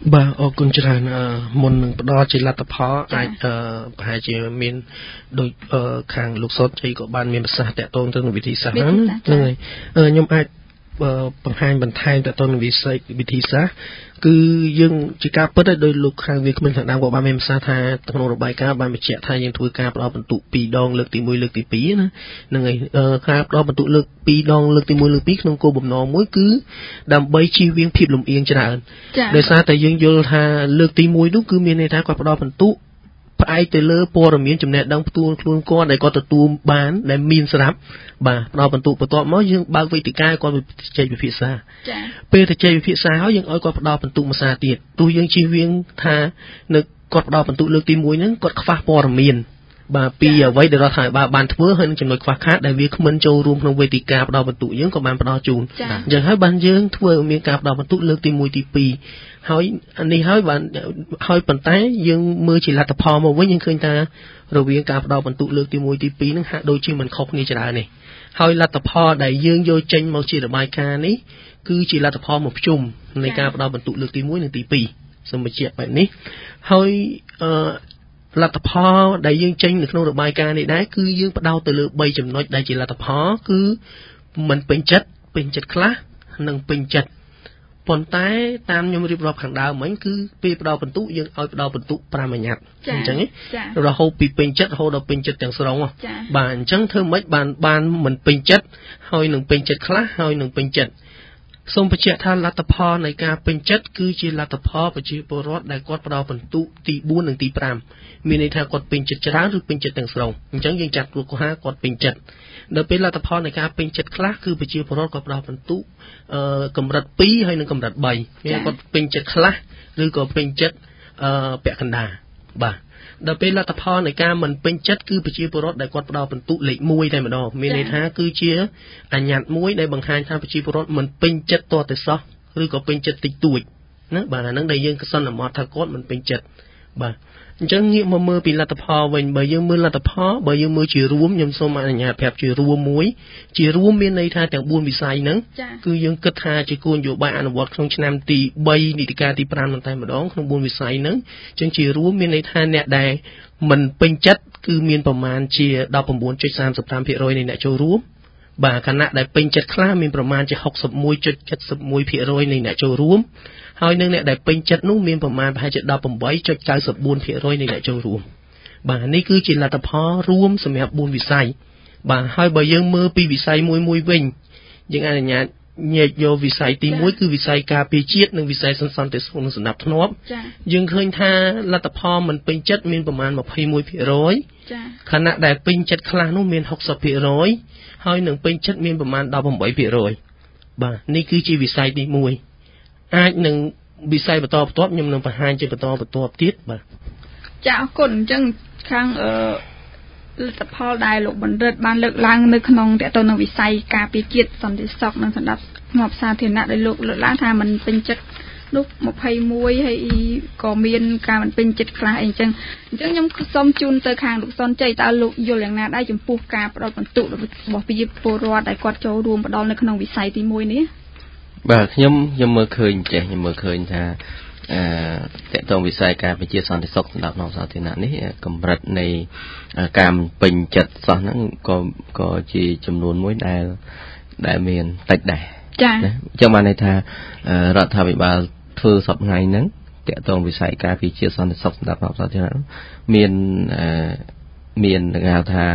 បាទអរគុណច្រើនមុននឹងផ្ដល់ជាលទ្ធផលអាចប្រហែលជាមានដូចខាងលោកសតជ័យក៏បានមានប្រសាសន៍តាក់ទងទៅនឹងវិធីសាស្ត្រហ្នឹងហ្នឹងហើយខ្ញុំអាចបង្ហាញបន្ថែមតាក់ទងនឹងវិស័យវិធីសាស្ត្រគឺយើងជាការពិតដោយលោកខាងវាគ្មិនខាងដើមក៏បានមានប្រសាសន៍ថាក្នុងរបាយការណ៍បានបញ្ជាក់ថាយើងធ្វើការផ្ដល់បន្ទុកពីរដងលើកទីមួយលើកទីពីរណាហ្នឹងហើយការផ្ដល់បន្ទុកលើកពីរដងលើកទីមួយលើកទីពីរក្នុងគោលបំណងមួយគឺដើម្បីជៀសវាងភាពលំអៀងច្រើនដោយសារតែយើងយល់ថាលើកទីមួយនោះគឺមានន័យថាគាត់ផ្ដល់បន្ទុកផ្អែកទៅលើព័ត៌មានចំណេះដឹងផ្ទាល់ខ្លួនគាត់ដែលគាត់ទទួលបានដែលមានស្រាប់បាទផ្ដល់បន្ទុកបន្ទាប់មកយើងបើកវេទិកាគាត់ជជែកពិភាក្សាចា៎ពេលទៅជជែកពិភាក្សាហើយយើងឲ្យគាត់ផ្ដល់បន្ទុកមួយសារទៀតទោះយើងជៀសវាងថានៅគាត់ផ្ដល់បន្ទុកលើកទីមួយហ្នឹងគាត់ខ្វះព័ត៌មានបាទពីអ្វីដែលរដ្ឋាភិបាលបានធ្វើហើយនឹងចំណុចខ្វះខាតដែលវាគ្មិនចូលរួមក្នុងវេទិកាផ្ដល់បន្ទុកយើងក៏បានផ្ដល់ជូនអញ្ចឹងហើយបានយើងធ្វើឲ្យមានការផ្ដល់បន្ទុកលើកទីមួយទីពីរហើយនេះហើយបានហើយប៉ុន្តែយើងមើលជាលទ្ធផលមកវិញយើងឃើញថារវាងការផ្ដល់បន្ទុកលើកទីមួយទីពីរហ្នឹងហាក់ដូចជាមិនខុសគ្នាច្រើននេះហើយលទ្ធផលដែលយើងយកចេញមកជារបាយការណ៍នេះគឺជាលទ្ធផលមកភ្ជុំនៃការផ្ដល់បន្ទុកលើកទីមួយនិងទីពីរសូមបញ្ជាក់បែបនេះហើយអឺលទ្ធផលដែលយើងចេញនៅក្នុងរបាយការណ៍នេះដែរគឺយើងផ្ដោតទៅលើបីចំណុចដែលជាលទ្ធផលគឺមិនពេញចិត្តពេញចិត្តខ្លះនិងពេញចិត្តប៉ុន្តែតាមខ្ញុំរៀបរាប់ខាងដើមមិញគឺពេលផ្ដល់បន្ទុកយើងឲ្យផ្ដល់បន្ទុកប្រាំអាញ៉ាត់អញ្ចឹងរហូតពីពេញចិត្តរហូតដល់ពេញចិត្តទាំងស្រុងបាទអញ្ចឹងធ្វើម៉េចបានបានមិនពេញចិត្តហើយនឹងពេញចិត្តខ្លះហើយនឹងពេញចិត្តសូមបញ្ជាក់ថាលទ្ធផលនៃការពេញចិត្តគឺជាលទ្ធផលប្រជាពលរដ្ឋដែលគាត់ផ្ដល់បន្ទុកទីបួននិងទីប្រាំមានន័យថាគាត់ពេញចិត្តច្រើនឬពេញចិត្តទាំងស្រុងអញ្ចឹងយើងចាត់លោកថាគាត់ពេញចិត្តដល់ពេលលទ្ធផលនៃការពេញចិត្តខ្លះគឺប្រជាពលរដ្ឋគាត់ផ្ដល់បន្ទុកអឺកម្រិតពីរហើយនិងកម្រិតបីមានគាត់ពេញចិត្តខ្លះឬក៏ពេញចិត្តអឺពាក់កណ្ដាលបាទដល់ពេលលទ្ធផលនៃការមិនពេញចិត្តគឺប្រជាពលរដ្ឋដែលគាត់ផ្ដល់បន្ទុកលេខមួយតែម្ដងមានន័យថាគឺជាអញ្ញត្តិមួយដែលបង្ហាញថាប្រជាពលរដ្ឋមិនពេញចិត្តតទៅសោះឬក៏ពេញចិត្តតិចតួចណាបាទអាហ្នឹងដែលយើងសន្មតថាគាត់មិនពេញចិត្តបាទអញ្ចឹងងាកមកមើលពីលទ្ធផលវិញបើយើងមើលលទ្ធផលបើយើងមើលជារួមខ្ញុំសូមអនុញ្ញាតប្រាប់ជារួមមួយជារួមមានន័យថាទាំងបួនវិស័យហ្នឹងគឺយើងគិតថាជាគោលនយោបាយអនុវត្តក្នុងឆ្នាំទីបីនីតិកាលទីប្រាំតែម្ដងក្នុងបួនវិស័យហ្នឹងអញ្ចឹងជារួមមានន័យថាអ្នកដែលមិនពេញចិត្តគឺមានប្រមាណជា ដប់ប្រាំបួនចុចសាមសិបប្រាំភាគរយ នៃអ្នកចូលរួមបាទខណៈដែលពេញចិត្តខ្លះមានប្រមាណជា ហុកសិបមួយចុចเจ็ดสิบเอ็ดភាគរយ នៃអ្នកចូលរួមហើយនឹងអ្នកដែលពេញចិត្តនោះមានប្រមាណប្រហែលជា ដប់ប្រាំបីចុចเก้าสิบ四ភាគរយ នៃអ្នកចូលរួមបាទនេះគឺជាលទ្ធផលរួមសម្រាប់បួនវិស័យបាទហើយបើយើងមើលពីវិស័យមួយមួយវិញយើងអនុញ្ញាតញែកយកវិស័យទីមួយគឺវិស័យការពារជាតិនិងវិស័យសន្តិសុខនិងសណ្ដាប់ធ្នាប់យើងឃើញថាលទ្ធផលមិនពេញចិត្តមានប្រមាណ ยี่สิบเอ็ดភាគរយ ចាខណៈដែលពេញចិត្តខ្លះនោះមាន หกสิบភាគរយ ហើយនឹងពេញចិត្តមានប្រមាណ ដប់ប្រាំបីភាគរយ បាទនេះគឺជាវិស័យទីមួយអាចនឹងវិស័យបន្តបន្ទាប់ខ្ញុំនឹងបង្ហាញជាបន្តបន្ទាប់ទៀតបាទចាអរគុណអញ្ចឹងខាងអឺលទ្ធផលដែលលោកបណ្ឌិតបានលើកឡើងនៅក្នុងតទៅនឹងវិស័យការពារជាតិសន្តិសុខនិងសណ្ដាប់ធ្នាប់សាធារណៈដែលលោកលើកឡើងថាมันពេញចិត្តនោះยี่สิบเอ็ดហើយក៏មានការមិនពេញចិត្តខ្លះអីអញ្ចឹងអញ្ចឹងខ្ញុំសូមជូនទៅខាងលោកសុនជ័យតើលោកយល់យ៉ាងណាដែរចំពោះការផ្ដល់បន្ទុករបស់ប្រជាពលរដ្ឋដែលគាត់ចូលរួមផ្ដល់នៅក្នុងវិស័យទីមួយនេះបាទខ្ញុំខ្ញុំមើលឃើញចេះខ្ញុំមើលឃើញថាអឺតកតងវិស័យការពារជាតិសន្តិសុខសម្រាប់ក្នុងសាធារណៈនេះកម្រិតនៃការពេញចិត្តសោះហ្នឹងក៏ក៏ជាចំនួនមួយដែលដែលមានតិចដែរចា៎អញ្ចឹងបានន័យថារដ្ឋាភិបាលធ្វើសប្តាហ៍ហ្នឹងតកតងវិស័យការពារជាតិសន្តិសុខសម្រាប់ក្នុងសាធារណៈមានមានគេហៅថា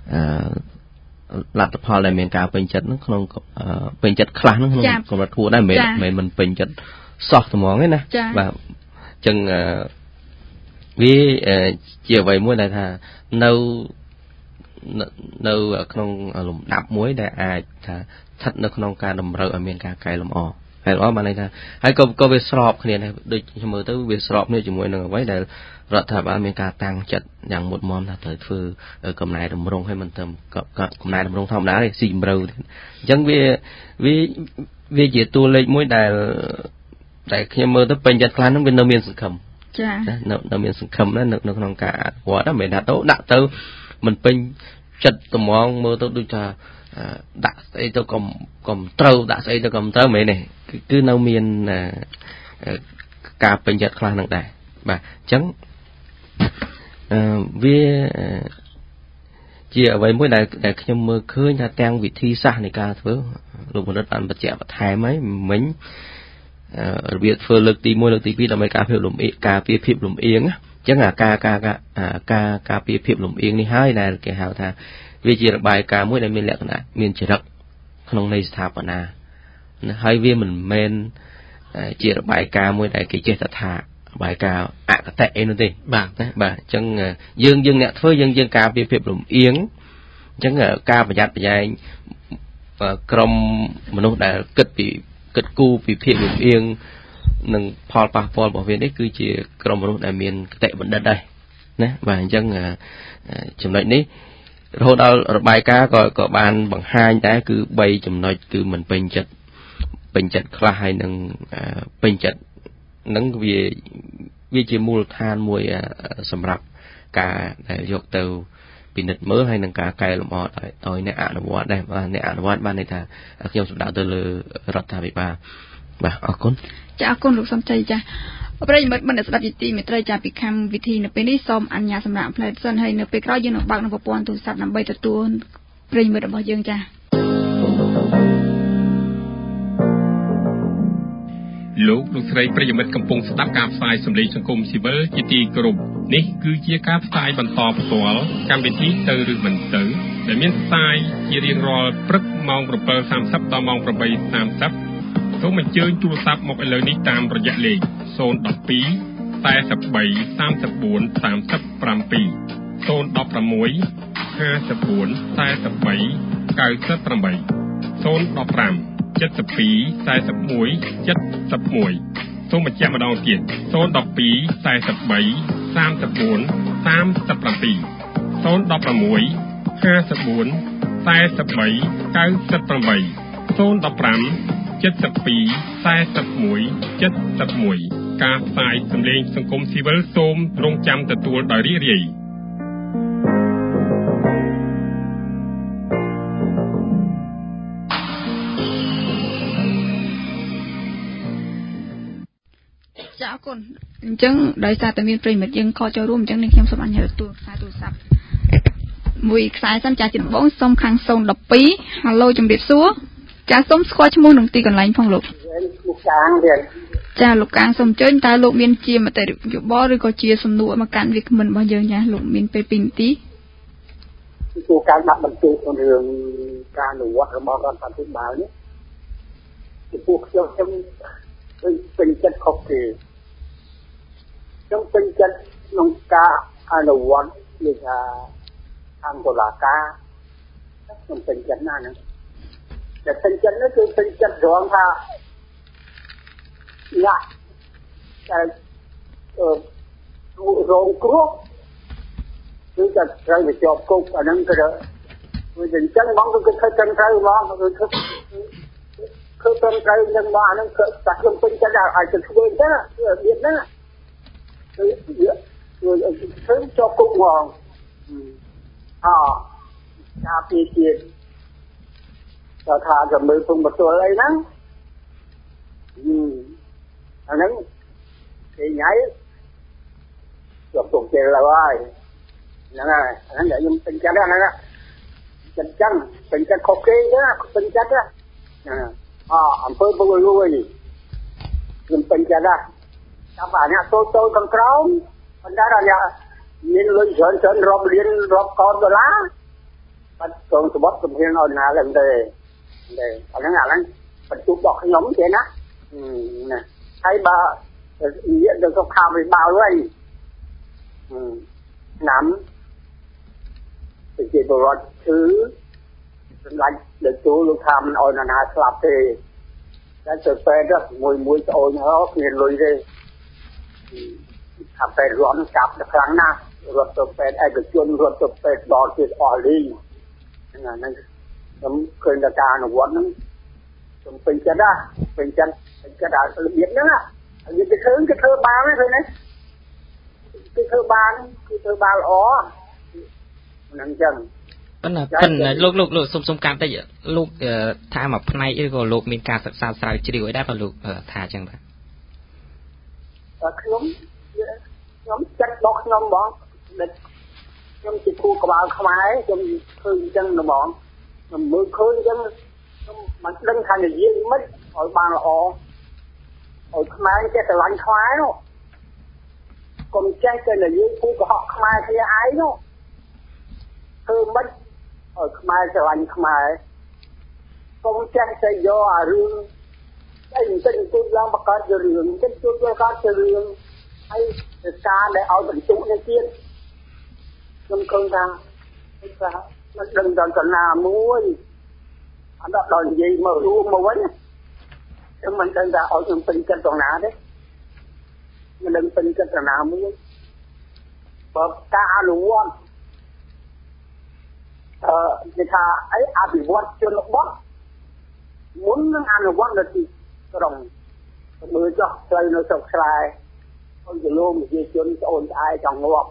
លទ្ធផលដែលមានការពេញចិត្តហ្នឹងក្នុងពេញចិត្តខ្លះហ្នឹងក្នុងកម្រិតខ្ពស់ដែរមិនមែនមិនពេញចិត្តសោះត្មងទេណាបាទអញ្ចឹងវាជាអ្វីមួយដែលថានៅនៅក្នុងលំដាប់មួយដែលអាចថាស្ថិតនៅក្នុងការតម្រូវឲ្យមានការកែលម្អកែលម្អបានន័យថាហើយក៏ក៏វាស្របគ្នាដែរដូចខ្ញុំមើលទៅវាស្របគ្នាជាមួយនឹងអ្វីដែលរដ្ឋាភិបាលមានការតាំងចិត្តយ៉ាងមុតមមថាត្រូវធ្វើកំណែតម្រង់ឲ្យមិនទៅកំណែតម្រង់ធម្មតាទេស៊ីជម្រៅអញ្ចឹងវាវាវាជាតួលេខមួយដែលតែខ្ញុំមើលទៅពេញចិត្តខ្លះហ្នឹងវានៅមានសង្ឃឹមចានៅនៅមានសង្ឃឹមណាស់នៅក្នុងការអនុវត្តហ្នឹងមិនថាទៅដាក់ទៅមិនពេញចិត្តត្មងមើលទៅដូចថាដាក់ស្អីទៅកុំកុំត្រូវដាក់ស្អីទៅកុំត្រូវមែនទេគឺនៅមានការពេញចិត្តខ្លះនឹងដែរបាទអញ្ចឹងអឺវាជាអ្វីមួយដែលដែលខ្ញុំមើលឃើញថាទាំងវិធីសាស្ត្រនៃការធ្វើលោកបណ្ឌិតបានបញ្ជាក់បន្ថែមហើយមិញរបៀបធ្វើលើកទីមួយលើកទីពីរដើម្បីការភាពលំអៀងការពារភាពលំអៀងអញ្ចឹងអាការការការការពារភាពលំអៀងនេះហើយដែលគេហៅថាវាជារបាយការណ៍មួយដែលមានលក្ខណៈមានចរិតក្នុងន័យស្ថាបនាហើយវាមិនមែនជារបាយការណ៍មួយដែលគេចេះតែថារបាយការណ៍អកតៈអីនោះទេបាទណាបាទអញ្ចឹងយើងយើងអ្នកធ្វើយើងយើងការពារភាពលំអៀងអញ្ចឹងការប្រយ័ត្នប្រយែងក្រុមមនុស្សដែលគិតពីគិតគូរពីភាពលំអៀងនិងផលប៉ះពាល់របស់វានេះគឺជាក្រុមមនុស្សដែលមានគតិបណ្ឌិតដែរណាបាទអញ្ចឹងចំណុចនេះរហូតដល់របាយការណ៍ក៏ក៏បានបង្ហាញដែរគឺបីចំណុចគឺមិនពេញចិត្តពេញចិត្តខ្លះហើយនឹងពេញចិត្តនឹងវាវាជាមូលដ្ឋានមួយសម្រាប់ការដែលយកទៅពិនិត្យមើលហើយនឹងការកែលម្អឲ្យអ្នកអនុវត្តដែរបាទអ្នកអនុវត្តបានន័យថាខ្ញុំសម្ដៅទៅលើរដ្ឋាភិបាលបាទអរគុណចាអរគុណលោកសំជ័យចាប្រិយមិត្តមិនស្ដាប់យទីមេត្រីចាពីកម្មវិធីនៅពេលនេះសូមអនុញ្ញាតសម្រាប់ផ្លែសិនហើយនៅពេលក្រោយយើងនឹងបើកនៅប្រព័ន្ធទូរស័ព្ទដើម្បីទទួលប្រិយមិត្តរបស់យើងចាលោកលោកស្រីប្រិយមិត្តកំពុងស្ដាប់ការផ្សាយសម្លេងសង្គមស៊ីវិលជាទីគោរពនេះគឺជាការផ្សាយបន្តផ្ទាល់កម្មវិធីទៅឬមិនទៅដែលមានផ្សាយជារៀងរាល់ព្រឹកម៉ោង bảy giờ ba mươi ដល់ម៉ោង tám giờ ba mươi សូមអញ្ជើញទូរស័ព្ទមកឥឡូវនេះតាមរយៈលេខ ศูนย์ หนึ่ง สอง แปด สาม สี่ สาม สี่ สาม 7 0 1 6 ห้า 4 4 9 8 9 8 ศูนย์ หนึ่ง สอง แปด สาม สี่ เจ็ด สอง เจ็ด สอง เจ็ด สอง សូមបញ្ជាក់ម្ដងទៀត ศูนย์ หนึ่ง สอง แปด สาม สี่ สาม สี่ สาม สี่ ศูนย์ หนึ่ง สอง แปด สาม สี่ สาม สี่ เจ็ด สอง เจ็ด สอง ការផ្សាយសម្លេងសង្គមស៊ីវិលសូមរងចាំទទួលដោយរីករាយចាអរគុណអញ្ចឹងដោយសារតែមានប្រិមិត្តយើងខកចូលរួមអញ្ចឹងនេះខ្ញុំសូមអនុញ្ញាតទទួលខ្សែទូរស័ព្ទមួយខ្សែសិនចាជាដំបូងសូមខាង ศูนย์ หนึ่ง สอง ហាឡូជំរាបសួរចាសូមស្គាល់ឈ្មោះនិងទីកន្លែងផងលោកលោកកាងទៀតចាលោកកាងសូមអញ្ជើញតើលោកមានជាមតិយោបល់ឬក៏ជាសំណួរមកកាន់វាគ្មិនរបស់យើងចាលោកមានពេលពីរនាទីគួរការដាក់បន្ទុករឿងការអនុវត្តរបស់រដ្ឋាភិបាលនេះពីពួកខ្ញុំខ្ញុំពេញចិត្តខុសគេខ្ញុំពេញចិត្តក្នុងការអនុវត្តនេះថាខាងតុលាការខ្ញុំពេញចិត្តណាស់ហ្នឹងតែពេញចិត្តនេះគឺពេញចិត្តរងថាអ្នកតែអឺរងគ្រោះគឺតែត្រូវទៅជាប់គុកអាហ្នឹងគឺគឺអញ្ចឹងបងគឺគឺធ្វើត្រឹមត្រូវបងគឺធ្វើគឺត្រឹមត្រូវអញ្ចឹងបងអាហ្នឹងគឺតែខ្ញុំពេញចិត្តឲ្យទៅធ្វើអញ្ចឹងគឺរបៀបហ្នឹងគឺគឺធ្វើជាប់គុកហ្មងអការពីជាតិតើថាจะមើលពុំបទល់អីហ្នឹងអាហ្នឹងគេញ៉ៃជាប់គុកទេឡើយហ្នឹងហើយអាហ្នឹងខ្ញុំពេញចិត្តហ្នឹងចិត្តចឹងពេញចិត្តខុសគេណាពេញចិត្តណាអអំពើពុករលួយខ្ញុំពេញចិត្តណាតាមអាអ្នកតូចតូចខាងក្រោមប៉ុន្តែអាអ្នកមានលុយច្រើនច្រើនរាប់លានរាប់កោដុល្លារបាត់កងសម្បត្តិជំនាញឲ្យណាឡើងទេទេអាហ្នឹងអាហ្នឹងបន្ទុករបស់ខ្ញុំទេណាណាហើយបើនិយាយទៅសុខាភិបាលវិញឆ្នាំប្រជាពលរដ្ឋគឺសម្រាប់លើចូលលោកថាមិនឲ្យណាស្លាប់ទេតែទៅពេទ្យមួយមួយស្អូនហោគ្មានលុយទេថាពេទ្យរត់ចាប់ដល់ខ្លាំងណាស់រត់ទៅពេទ្យឯកជនរត់ទៅពេទ្យដល់ទៀតអស់លីងហ្នឹងហ្នឹងខ្ញុំឃើញតែការអនុវត្តហ្នឹងខ្ញុំពេញចិត្តណាពេញចិត្តពេញចិត្តដល់របៀបហ្នឹងនិយាយទៅឃើញគេធ្វើបានទេឃើញទេគេធ្វើបានគឺធ្វើបានល្អហ្នឹងចឹងប៉ុន្តែប៉ុន្តែលោកលោកលោកសុំសុំកាត់តិចលោកថាមួយផ្នែកឬក៏លោកមានការសិក្សាស្រាវជ្រាវអីដែរបើលោកថាចឹងបាទខ្ញុំខ្ញុំចិត្តរបស់ខ្ញុំបងដឹកខ្ញុំជាគូក្បាលខ្មែរខ្ញុំឃើញអញ្ចឹងហ្មងខ្ញុំមើលឃើញអញ្ចឹងខ្ញុំមិនដឹងថានិយាយមិនឲ្យបានល្អឲ្យខ្មែរចេះស្រឡាញ់ខ្មែរនោះកុំចេះតែនិយាយគូកុហកខ្មែរគ្នាឯងនោះធ្វើមិនឲ្យខ្មែរស្រឡាញ់ខ្មែរកុំចេះតែយកអារឿងអីទៅទៅឡើងបង្កើតជារឿងទៅជួយបង្កើតជារឿងហើយការដែលឲ្យបន្ទុកនេះទៀតខ្ញុំឃើញថាថាមិនដឹងដល់កណាមួយអត់ដល់និយាយមករួមមកវិញខ្ញុំមិនដឹងថាឲ្យខ្ញុំពេញចិត្តដល់ណាទេមិនដឹងពេញចិត្តដល់ណាមួយបើការអនុវត្តអឺគេថាអីអភិវឌ្ឍជនបទមុននឹងអនុវត្តនៅទីក្រុងមើលចោះស្រីនៅស្រុកស្រែអញ្ចឹងលោកប្រជាជនស្អូនស្អាយចង់ងាប់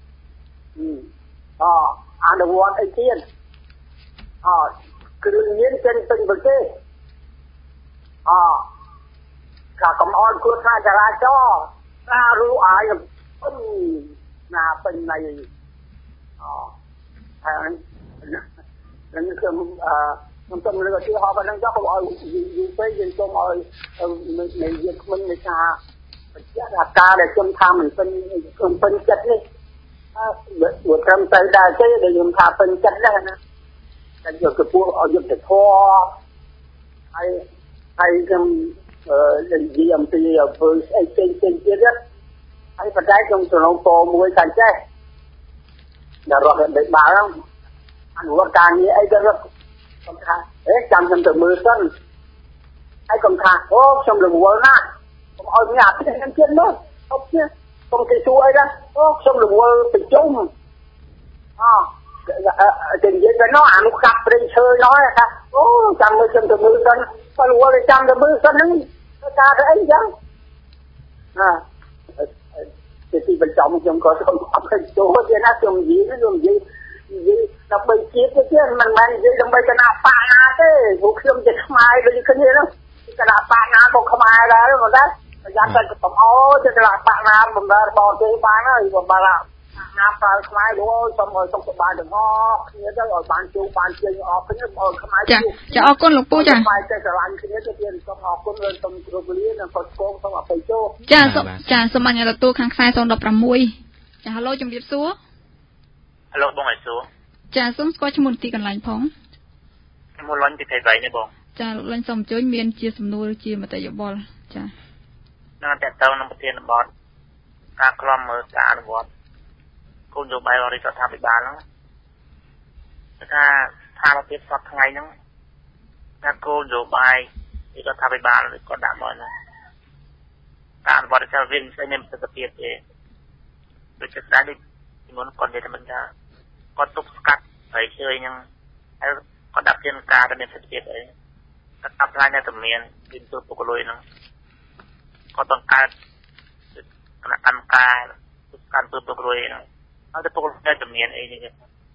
អអនុវត្តអីទៀតអគ្រឿងញៀនចេញពេញប្រទេសអកាកំអត់គួរថាចរាចរណ៍ណារូអាយពេញណាពេញនៃអហើយនឹងខ្ញុំអឺខ្ញុំទៅលើកទីហោប៉ុណ្ណឹងចុះខ្ញុំឲ្យយូរពេកយើងសូមឲ្យនៃយើងគ្មិននៃថាបញ្ជាក់ថាការដែលខ្ញុំថាមិនពេញខ្ញុំពេញចិត្តនេះអឺបើត្រឹមទៅដែរទេដែលខ្ញុំថាពេញចិត្តដែរណាតែយកទៅពួកឲ្យយុទ្ធធរហើយហើយខ្ញុំអឺនិយាយអំពីធ្វើស្អីផ្សេងផ្សេងទៀតហើយប៉ុន្តែខ្ញុំសំណូមពរមួយថាចេះដល់រដ្ឋាភិបាលអនុវត្តការងារអីទៅខ្ញុំថាអេចាំខ្ញុំទៅមើលសិនហើយកុំថាអូខ្ញុំរវល់ណាស់កុំឲ្យមានអាផ្ទះខ្ញុំទៀតនោះអត់ទេកុំគេជួយអីដែរអូខ្ញុំរវល់ប្រជុំអតែនិយាយទៅនោះអានោះកាប់ព្រៃឈើនោះថាអូចាំមើលខ្ញុំទៅមើលសិនបើរវល់ចាំទៅមើលសិនហ្នឹងការទៅអីចឹងណាទីទីបញ្ចំខ្ញុំក៏សូមអរគុណចូលទៀតណាខ្ញុំនិយាយខ្ញុំនិយាយនិយាយដើម្បីជាតិទៅទៀតមិនមែននិយាយដើម្បីគណៈបកណាទេព្រោះខ្ញុំជាខ្មែរដូចគ្នានោះគណៈបកណាក៏ខ្មែរដែរប៉ុន្តែប្រយ័ត្នតែកំអោទៅគណៈបកណាមិនដែលបរទេសបានហើយបើបាល់ណាប្រើខ្មែរដូចសូមឲ្យសុខសប្បាយទាំងអស់គ្នាទៅឲ្យបានជួបបានជ័យអស់គ្នាឲ្យខ្មែរចាចាអរគុណលោកពូចាខ្មែរចេះស្រឡាញ់គ្នាទៅទៀតសូមអរគុណលើសូមគោរពលានិងសូមសូមសូមអភ័យទោសចាចាសូមអញ្ញើទទួលខាងខ្សែศูนย์ หนึ่ง หกចាហៅជំរាបសួរហៅបងឲ្យសួរចាសូមស្គាល់ឈ្មោះទីកន្លែងផងឈ្មោះលាញ់ពីថៃវៃនេះបងចាលោកលាញ់សូមអញ្ជើញមានជាសំណួរជាមតិយោបល់ចានៅតែតើនឹងប្រធានបទការខ្លំមើលការអនុវត្តគោលនយោបាយរបស់រដ្ឋាភិបាលហ្នឹងថាស្ថានភាពសពថ្ងៃហ្នឹងថាគោលនយោបាយរដ្ឋាភិបាលគាត់ដាក់មកហ្នឹងការអនុវត្តចូលវិញស្អីមានប្រសិទ្ធភាពទេដូចជាស្ដាយដូចមុនគាត់និយាយថាមិនថាគាត់ទប់ស្កាត់ហើយជឿហ្នឹងហើយគាត់ដាក់ជាការទៅមានប្រសិទ្ធភាពអីគាត់អាប់ឡាយនៅតែមានពីទូពុកលុយហ្នឹងគាត់បង្កើតគណៈកម្មការទប់ស្កាត់ទូពុកលុយហ្នឹងហើយទៅពុកលុយតែមានអីនេះ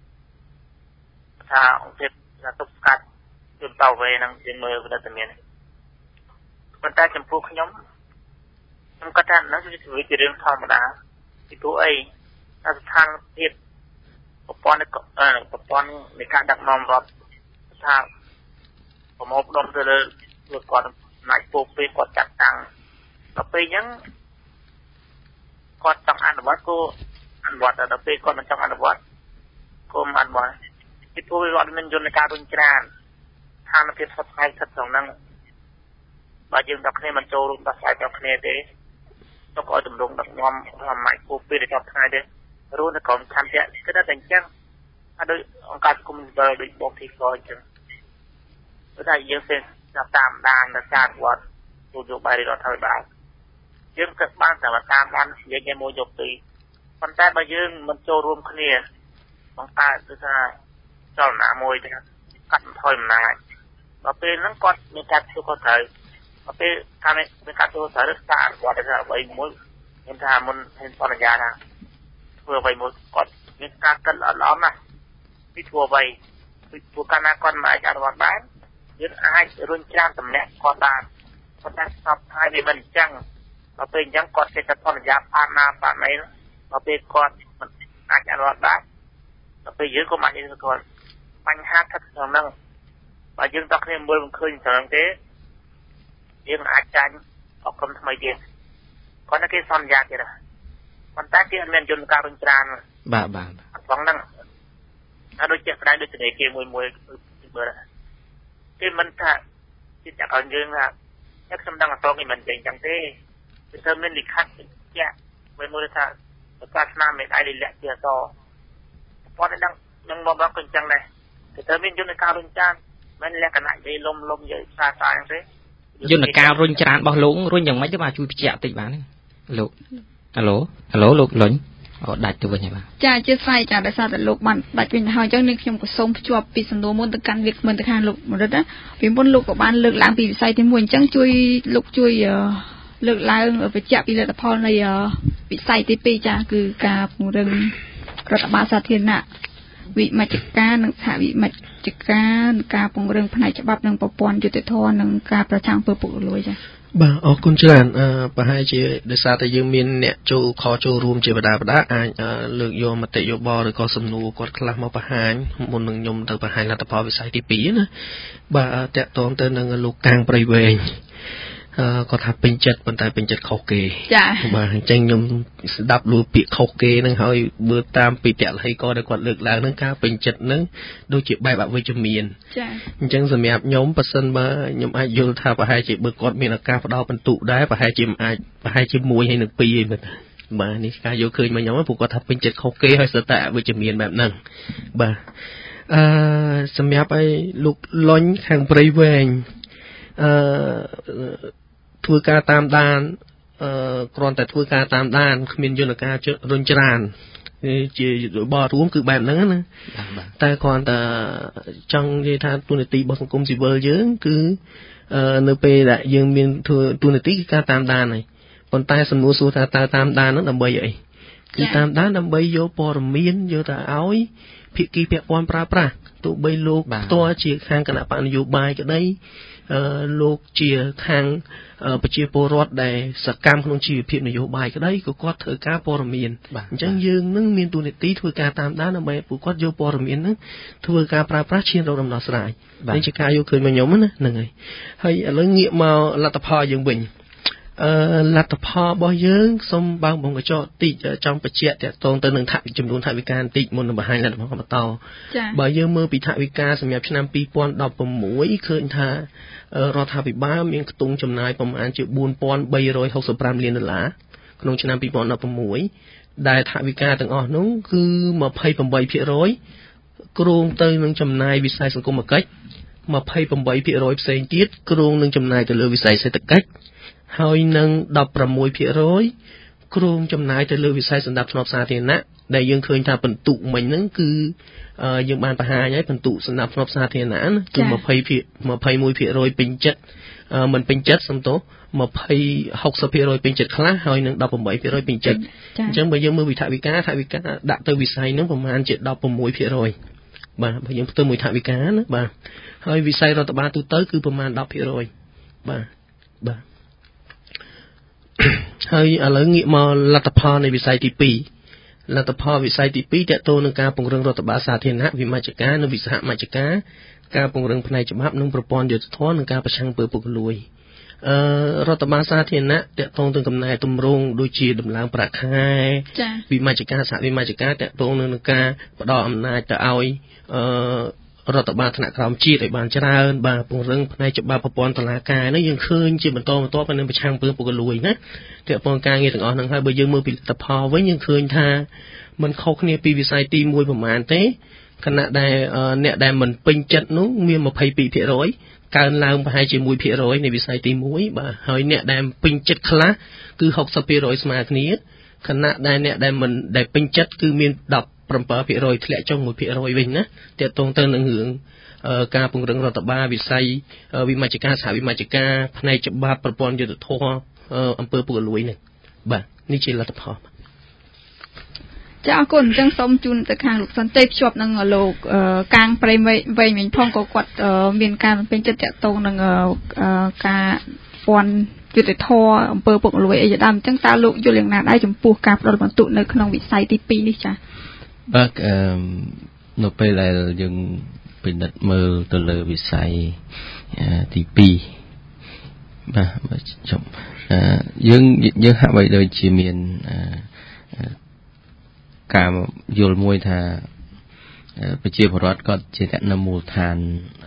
ថាអង្គភាពថាទប់ស្កាត់ជន់តវេហ្នឹងជាមើលវាតែមានប៉ុន្តែចំពោះខ្ញុំខ្ញុំគាត់ថាហ្នឹងគឺជារឿងធម្មតាពីព្រោះអីថាស្ថានភាពប្រព័ន្ធប្រព័ន្ធនៃការដឹកនាំរដ្ឋថាប្រមូលផ្ដុំទៅលើគាត់ណាច់ពោពេលគាត់ចាត់តាំងដល់ពេលអញ្ចឹងគាត់ចង់អនុវត្តគោអនុវត្តដល់ពេលគាត់មិនចង់អនុវត្តគោមិនអនុវត្តពីព្រោះវាអត់មានយន្តការរុញច្រានស្ថានភាពសុខស្អាតស្ថិតក្នុងហ្នឹងបើយើងដល់គ្នាមិនចូលរួមដោះស្រាយដល់គ្នាទេទៅក៏ឲ្យតម្រង់ដឹកនាំអាម៉ាច់ពោពេលទៅដល់ថ្ងៃទេរួមនៅក្រុមឆន្ទៈគឺតែអញ្ចឹងហើយដោយអង្គការសង្គមស៊ីវិលដូចបងធីក៏អញ្ចឹងព្រោះតែយើងផ្សេងតាមដានដល់ការវត្តគោលនយោបាយរដ្ឋាភិបាលយើងក៏បានតែតាមដាននិយាយមួយយកពីប៉ុន្តែបើយើងមិនចូលរួមគ្នាបង្កើតគឺថាចលនាមួយទៅកាត់បន្ថយអំណាចដល់ពេលហ្នឹងគាត់មានការធ្វើខុសត្រូវដល់ពេលថាមានការធ្វើត្រូវរសារគាត់ថាអ្វីមួយខ្ញុំថាមុនខ្ញុំសន្យាថាធ្វើអ្វីមួយគាត់មានការកិនអត់ល្អណាស់ពីធ្វើអ្វីពីពួកកាលណាគាត់មិនអាចអនុវត្តបានយើងអាចរុញច្រានតំណែងគាត់បានប៉ុន្តែស្បហើយវាមិនអញ្ចឹងដល់ពេលអញ្ចឹងគាត់គេថាធម្មតាបានណាបានណីដល់ពេលគាត់មិនអាចអនុវត្តបានដល់ពេលយើងក៏មិនអាចគាត់បញ្ហាស្ថិតក្នុងហ្នឹងបើយើងតោះគ្នាមើលមិនឃើញត្រង់ទេយើងអាចចាញ់អកុំថ្មីទៀតគាត់តែគេសន្យាទៀតប៉ុន្តែគេអត់មានយន្តការរុញច្រានបាទបាទអត់ផងហ្នឹងហើយដូចជាស្ដាយដូចធនាគារមួយមួយមើលគេមិនថាគេចាក់ឲ្យយើងថាតែខ្ញុំដឹងអត់តគេមិនចេញចឹងទេគឺធ្វើមានលិខិតជាក់មួយមួយថាប្រកាសស្នាមមេដៃលិលាក់ជាអតគាត់ដឹងនឹងមកមកក៏ចឹងដែរគឺធ្វើមានយន្តការរុញច្រានមិនលក្ខណៈនិយាយលំលំនិយាយសារសារអញ្ចឹងទេយន្តការរុញច្រានរបស់លោករុញយ៉ាងម៉េចទៅបាទជួយបញ្ជាក់តិចបាទលោកហៅឡូហៅឡូលោកលុញអូដាច់ទៅវិញហើយបាទចាអធិស្ឋានចាដោយសារតែលោកបានដាច់វិញទៅហើយអញ្ចឹងនឹងខ្ញុំក៏សូមភ្ជាប់ពីសំណួរមុនទៅកាន់វាគ្មិនទៅខាងលោកមរិតណាពីមុនលោកក៏បានលើកឡើងពីវិស័យទីមួយអញ្ចឹងជួយលោកជួយលើកឡើងបញ្ជាក់ពីលទ្ធផលនៃវិស័យទីពីរចាគឺការពង្រឹងរដ្ឋបាលសាធារណៈវិមជ្ឈការនិងសហវិមជ្ឈការការពង្រឹងផ្នែកច្បាប់និងប្រព័ន្ធយុត្តិធម៌និងការប្រឆាំងពុករលួយចាបាទអរគុណច្រើនអឺប្រហែលជាដោយសារតែយើងមានអ្នកចូលខចូលរួមជាបដាបដាអាចលើកយកមតិយោបល់ឬក៏សំណួរគាត់ខ្លះមកបង្ហាញមុននឹងខ្ញុំទៅបង្ហាញលទ្ធផលវិស័យទីពីរណាបាទតកតងទៅនឹងលោកកាំងព្រៃវែងអឺគាត់ថាពេញចិត្តប៉ុន្តែពេញចិត្តខុសគេចាបាទអញ្ចឹងខ្ញុំស្ដាប់លួពាក្យខុសគេនឹងហើយមើលតាមពីតលហីក៏ដែលគាត់លើកឡើងនឹងការពេញចិត្តនឹងដូចជាបែបអវិជ្ជមានចាអញ្ចឹងសម្រាប់ខ្ញុំប៉ះសិនបើខ្ញុំអាចយល់ថាប្រហែលជាបើគាត់មានឱកាសផ្ដល់បន្ទុកដែរប្រហែលជាមិនអាចប្រហែលជាមួយហើយនឹងពីរឯងមិនបាទនេះការយកឃើញមកខ្ញុំព្រោះគាត់ថាពេញចិត្តខុសគេហើយស្ទើរតែអវិជ្ជមានបែបហ្នឹងបាទអឺសម្រាប់ឲ្យលោកលុញខាងព្រៃវែងអឺធ្វើការតាមដានអឺគ្រាន់តែធ្វើការតាមដានគ្មានយន្តការរុញច្រានជារបបរួមគឺបែបហ្នឹងណាតែគ្រាន់តែចង់និយាយថាទូនាទីរបស់សង្គមស៊ីវិលយើងគឺនៅពេលដែលយើងមានធ្វើទូនាទីគឺការតាមដានហើយប៉ុន្តែសំណួរសួរថាតើតាមដានហ្នឹងដើម្បីអីគឺតាមដានដើម្បីយកព័ត៌មានយកទៅឲ្យភាគីពាក់ព័ន្ធប្រើប្រាស់ទោះបីលោកផ្ទាល់ជាខាងគណៈបកនយោបាយក្តីអឺលោកជាខាងប្រជាពលរដ្ឋដែលសកម្មក្នុងជីវភាពនយោបាយក្តីក៏គាត់ធ្វើការព័ត៌មានអញ្ចឹងយើងនឹងមានទូនាទីធ្វើការតាមដានដើម្បីពួកគាត់យកព័ត៌មានហ្នឹងធ្វើការប្រើប្រាស់ឈានរកដំណោះស្រាយនេះជាការយកឃើញមកខ្ញុំណាហ្នឹងហើយហើយឥឡូវងាកមកលទ្ធផលយើងវិញអឺលទ្ធផលរបស់យើងសូមបើកបងកញ្ចក់តិចចង់បញ្ជាក់តកតងទៅនឹងថវិចំនួនថវិកាបន្តិចមុននឹងបង្ហាញលទ្ធផលបន្តបើយើងមើលពីថវិកាសម្រាប់ឆ្នាំពីរពាន់ដប់ប្រាំមួយឃើញថារដ្ឋាភិបាលមានខ្ទង់ចំណាយប្រមាណជាបួនពាន់បីរយហុកសិបប្រាំលានដុល្លារក្នុងឆ្នាំពីរពាន់ដប់ប្រាំមួយដែលថវិកាទាំងអស់នោះគឺម្ភៃប្រាំបីភាគរយគ្រោងទៅនឹងចំណាយវិស័យសង្គមគិច្ចម្ភៃប្រាំបីភាគរយផ្សេងទៀតគ្រោងនឹងចំណាយទៅលើវិស័យសេដ្ឋកិច្ចហើយនឹងដប់ប្រាំមួយភាគរយគ្រោងចំណាយទៅលើវិស័យសម្ដាប់ធ្នាប់សាធារណៈដែលយើងឃើញថាបន្ទុកមិញហ្នឹងគឺយើងបានបង្ហាញហើយបន្ទុកសម្ដាប់ធ្នាប់សាធារណៈគឺ20ភាគ21ភាគរយពេញចិត្តមិនពេញចិត្តសំទោស20 60ភាគរយពេញចិត្តខ្លះហើយនឹងដប់ប្រាំបីភាគរយពេញចិត្តអញ្ចឹងបើយើងមើលវិថវិកាថវិកាដាក់ទៅវិស័យហ្នឹងប្រហែលជាដប់ប្រាំមួយភាគរយបាទបើយើងផ្ទឹមមួយថវិកាណាបាទហើយវិស័យរដ្ឋបាលទូទៅគឺប្រហែលដប់ភាគរយបាទបាទហើយឥឡូវងាកមកលទ្ធផលនៃវិស័យទីពីរលទ្ធផលវិស័យទីពីរតកតទៅនឹងការពង្រឹងរដ្ឋបាលសាធារណៈវិមជ្ឈការនិងវិសហមជ្ឈការការពង្រឹងផ្នែកច្បាប់និងប្រព័ន្ធយុត្តិធម៌និងការប្រឆាំងអំពើពុករលួយអឺរដ្ឋបាលសាធារណៈតកតងទៅកំណែតម្រង់ដូចជាដំឡើងប្រាក់ខែវិមជ្ឈការសហវិមជ្ឈការតកតងនឹងការផ្ដល់អំណាចទៅឲ្យអឺរដ្ឋបាលថ្នាក់ក្រោមជាតិឲ្យបានច្រើនបាទពង្រឹងផ្នែកច្បាប់ប្រព័ន្ធតុលាការនេះយើងឃើញជាបន្តបន្ទាប់នៅប្រឆាំងអំពើពុករលួយណាតើបងការងារទាំងអស់ហ្នឹងហើយបើយើងមើលពីលទ្ធផលវិញយើងឃើញថាมันខុសគ្នាពីវិស័យទីមួយប្រហែលទេខណៈដែលអ្នកដែលមិនពេញចិត្តនោះមានម្ភៃពីរភាគរយកើនឡើងប្រហែលជាមួយភាគរយនៃវិស័យទីមួយបាទហើយអ្នកដែលពេញចិត្តខ្លះគឺហុកសិបភាគរយស្មើគ្នាខណៈដែលអ្នកដែលមិនដែលពេញចិត្តគឺមានដប់ប្រាំbảyភាគរយធ្លាក់ចុះមួយភាគរយវិញណាតើតងទៅនឹងរឿងការពង្រឹងរដ្ឋបាលវិស័យវិមជ្ឈការសហវិមជ្ឈការផ្នែកច្បាប់ប្រព័ន្ធយុត្តិធម៌អំពើពុករលួយនេះបាទនេះជាលទ្ធផលចាអរគុណអញ្ចឹងសូមជូនទៅខាងលោកសន្តិភ្ជាប់នឹងលោកកាងព្រៃវែងវិញផងក៏គាត់មានការពេញចិត្តតាក់ទងនឹងការពាន់យុត្តិធម៌អំពើពុករលួយអីជាដើមអញ្ចឹងតើលោកយល់យ៉ាងណាដែរចំពោះការផ្ដល់បន្ទុកនៅក្នុងវិស័យទីពីរនេះចា៎បាទអឺនៅពេលដែលយើងពិនិត្យមើលទៅលើវិស័យទីពីរបាទចុះយើងយើងហាក់បីដូចជាមានការយល់មួយថាប្រជាពលរដ្ឋគាត់ជាអ្នកនៅមូលដ្ឋាន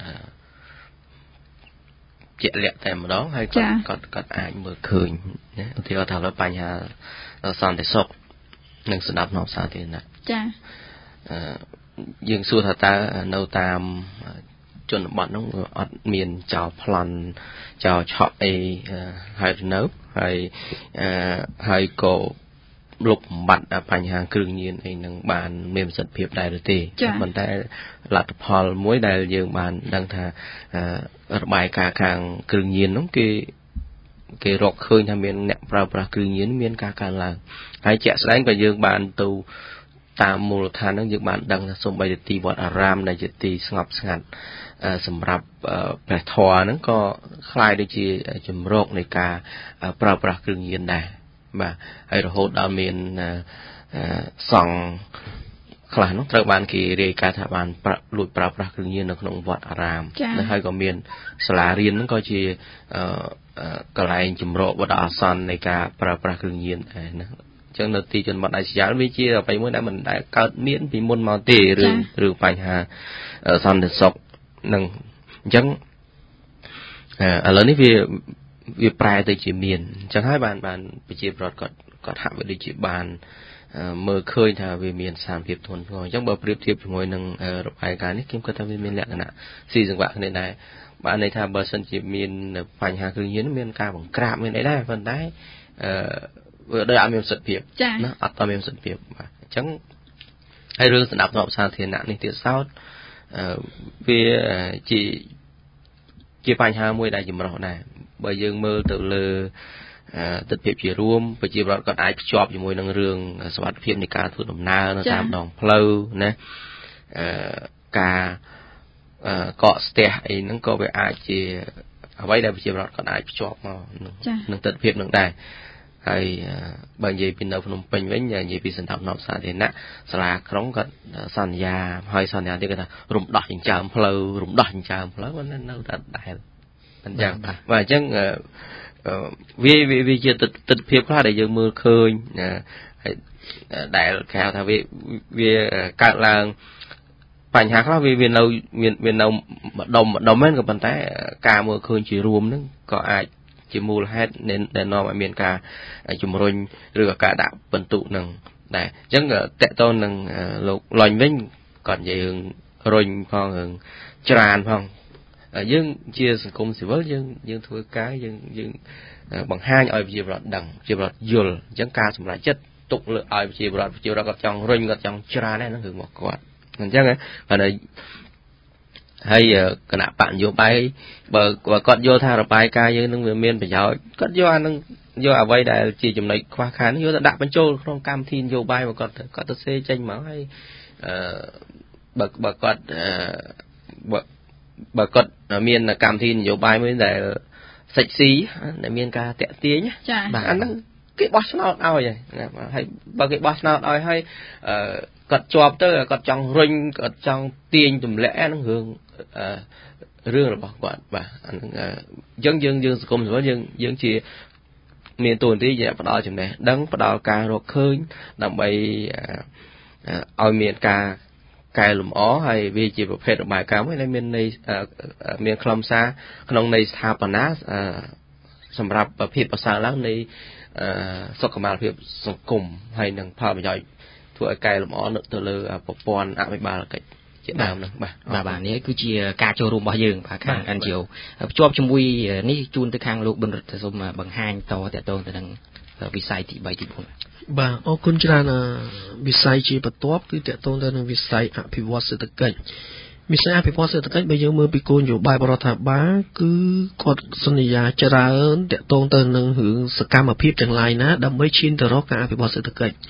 ជាក់លាក់តែម្ដងហើយគាត់គាត់គាត់អាចមើលឃើញណាឧទាហរណ៍ថាលើបញ្ហាសន្តិសុខនិងស្ដាប់នាំសាធារណៈចាយើងសួរថាតើនៅតាមជនបទនោះអត់មានចោលប្លន់ចោលឆក់អីហើយនៅហើយហើយក៏លុបបំបត្តិបញ្ហាគ្រឿងញៀនអីនឹងបានមានប្រសិទ្ធភាពដែរឬទេប៉ុន្តែលទ្ធផលមួយដែលយើងបានដឹងថារបាយការណ៍ខាងគ្រឿងញៀននោះគេគេរកឃើញថាមានអ្នកប្រើប្រាស់គ្រឿងញៀនមានការកើនឡើងហើយជាក់ស្ដែងក៏យើងបានទៅតាមមូលដ្ឋានហ្នឹងយើងបានដឹងថាសូម្បីតែទីវត្តអារាមដែលជាទីស្ងប់ស្ងាត់សម្រាប់ព្រះធម៌ហ្នឹងក៏คล้ายដូចជាជំរកនៃការប្រើប្រាស់គ្រឿងញៀនដែរបាទហើយរហូតដល់មានសង្ឃខ្លះនោះត្រូវបានគេរាយការណ៍ថាបានលួចប្រើប្រាស់គ្រឿងញៀននៅក្នុងវត្តអារាមហើយក៏មានសាលារៀនហ្នឹងក៏ជាកន្លែងជំរកវត្តអាសន្ននៃការប្រើប្រាស់គ្រឿងញៀនដែរណាអញ្ចឹងនៅទីជនបទដាច់ស្រយាលវាជាអ្វីមួយដែលមិនដែលកើតមានពីមុនមកទេរឿងរឿងបញ្ហាសន្តិសុខនឹងអញ្ចឹងឥឡូវនេះវាវាប្រែទៅជាមានអញ្ចឹងហើយបានបានប្រជាប្រដ្ឋគាត់គាត់ហាក់បីដូចជាបានមើលឃើញថាវាមានសារភាពធ្ងន់ធ្ងរអញ្ចឹងបើប្រៀបធៀបជាមួយនឹងរបាយការណ៍នេះខ្ញុំគិតថាវាមានលក្ខណៈស៊ីសង្វាក់គ្នាដែរបានន័យថាបើសិនជាមានបញ្ហាគ្រឿងញៀនមានការបង្ក្រាបមានអីដែរប៉ុន្តែអឺវាដូចអត់មានប្រសិទ្ធភាពណាអត់តមានប្រសិទ្ធភាពបាទអញ្ចឹងហើយរឿងស្ដាប់ស្របសាធារណៈនេះទៀតសោតអឺវាជាជាបញ្ហាមួយដែលចម្រុះដែរបើយើងមើលទៅលើទិដ្ឋភាពជារួមប្រជាពលរដ្ឋគាត់អាចភ្ជាប់ជាមួយនឹងរឿងសុវត្ថិភាពនៃការធ្វើដំណើរនៅតាមដងផ្លូវណាអឺការកកស្ទះអីហ្នឹងក៏វាអាចជាអ្វីដែលប្រជាពលរដ្ឋគាត់អាចភ្ជាប់មកនឹងទិដ្ឋភាពនឹងដែរហើយបើនិយាយពីនៅភ្នំពេញវិញនិយាយពីសណ្ដាប់ធ្នាប់សាធារណៈសាលាក្រុងគាត់សន្យាហើយសន្យាទៀតគាត់ថារំដោះចិញ្ចើមផ្លូវរំដោះចិញ្ចើមផ្លូវគាត់នៅតែដែរអញ្ចឹងបាទអញ្ចឹងវាវាជាទិដ្ឋភាពខ្លះដែលយើងមើលឃើញហើយដែលគេហៅថាវាវាកើតឡើងបញ្ហាខ្លះវាវានៅមានមាននៅម្ដុំម្ដុំហ្នឹងក៏ប៉ុន្តែការមើលឃើញជារួមហ្នឹងក៏អាចជាមូលហេតុដែលនាំឲ្យមានការជំរុញឬក៏ការដាក់បន្ទុកនឹងដែរអញ្ចឹងតកតទៅនឹងលោកឡុញវិញគាត់និយាយរឿងរុញផងរឿងច្រានផងយើងជាសង្គមស៊ីវិលយើងយើងធ្វើការយើងយើងបង្ហាញឲ្យប្រជាពលរដ្ឋដឹងប្រជាពលរដ្ឋយល់អញ្ចឹងការសម្រេចចិត្តទុកលើឲ្យប្រជាពលរដ្ឋប្រជាពលរដ្ឋគាត់ចង់រុញគាត់ចង់ច្រានហ្នឹងរឿងរបស់គាត់អញ្ចឹងហើយហើយគណៈបកនយោបាយបើបើគាត់យល់ថារបាយការណ៍យើងនឹងវាមានប្រយោជន៍គាត់យកអានឹងយកអ្វីដែលជាចំណុចខ្វះខាតនេះយកទៅដាក់បញ្ចូលក្នុងកម្មវិធីនយោបាយបើគាត់គាត់ទៅសេចេញមកហើយអឺបើបើគាត់បើបើគាត់មានកម្មវិធីនយោបាយមួយដែលសិចស៊ីដែលមានការតាក់ទាញបាទអាហ្នឹងគេបោះឆ្នោតឲ្យហើយបើគេបោះឆ្នោតឲ្យហើយគាត់ជាប់ទៅគាត់ចង់រុញគាត់ចង់ទាញទម្លាក់ហ្នឹងរឿងរឿងរបស់គាត់បាទអាហ្នឹងអញ្ចឹងយើងយើងសង្គមស៊ីវិលយើងយើងជាមានតួនាទីជាផ្ដល់ចំណេះដឹងផ្ដល់ការរកឃើញដើម្បីឲ្យមានការកែលម្អហើយវាជាប្រភេទរបាយការណ៍មួយដែលមានន័យមានខ្លឹមសារក្នុងន័យស្ថាបនាសម្រាប់ភាពប្រសើរឡើងនៃសុខុមាលភាពសង្គមហើយនឹងផលប្រយោជន៍ធ្វើឲ្យកែលម្អទៅលើប្រព័ន្ធអភិបាលកិច្ចជាដើមហ្នឹងបាទបាទបាទនេះគឺជាការចូលរួមរបស់យើងបាទខាង en gi o ភ្ជាប់ជាមួយនេះជូនទៅខាងលោកប៊ុនរដ្ឋសូមបង្ហាញតតទៅទៅនឹងវិស័យទី3ទី4 បាទអរគុណច្រើនវិស័យជាបន្ទាប់គឺតកតងទៅនឹងវិស័យអភិវឌ្ឍសេដ្ឋកិច្ចវិស័យអភិវឌ្ឍសេដ្ឋកិច្ចបើយើងមើលពីគោលនយោបាយរដ្ឋាភិបាលគឺគាត់សន្យាច្រើនតកតងទៅនឹងរឿងសកម្មភាពទាំងឡាយណាដើម្បីឈានទៅរកការអភិវឌ្ឍសេដ្ឋកិច្ច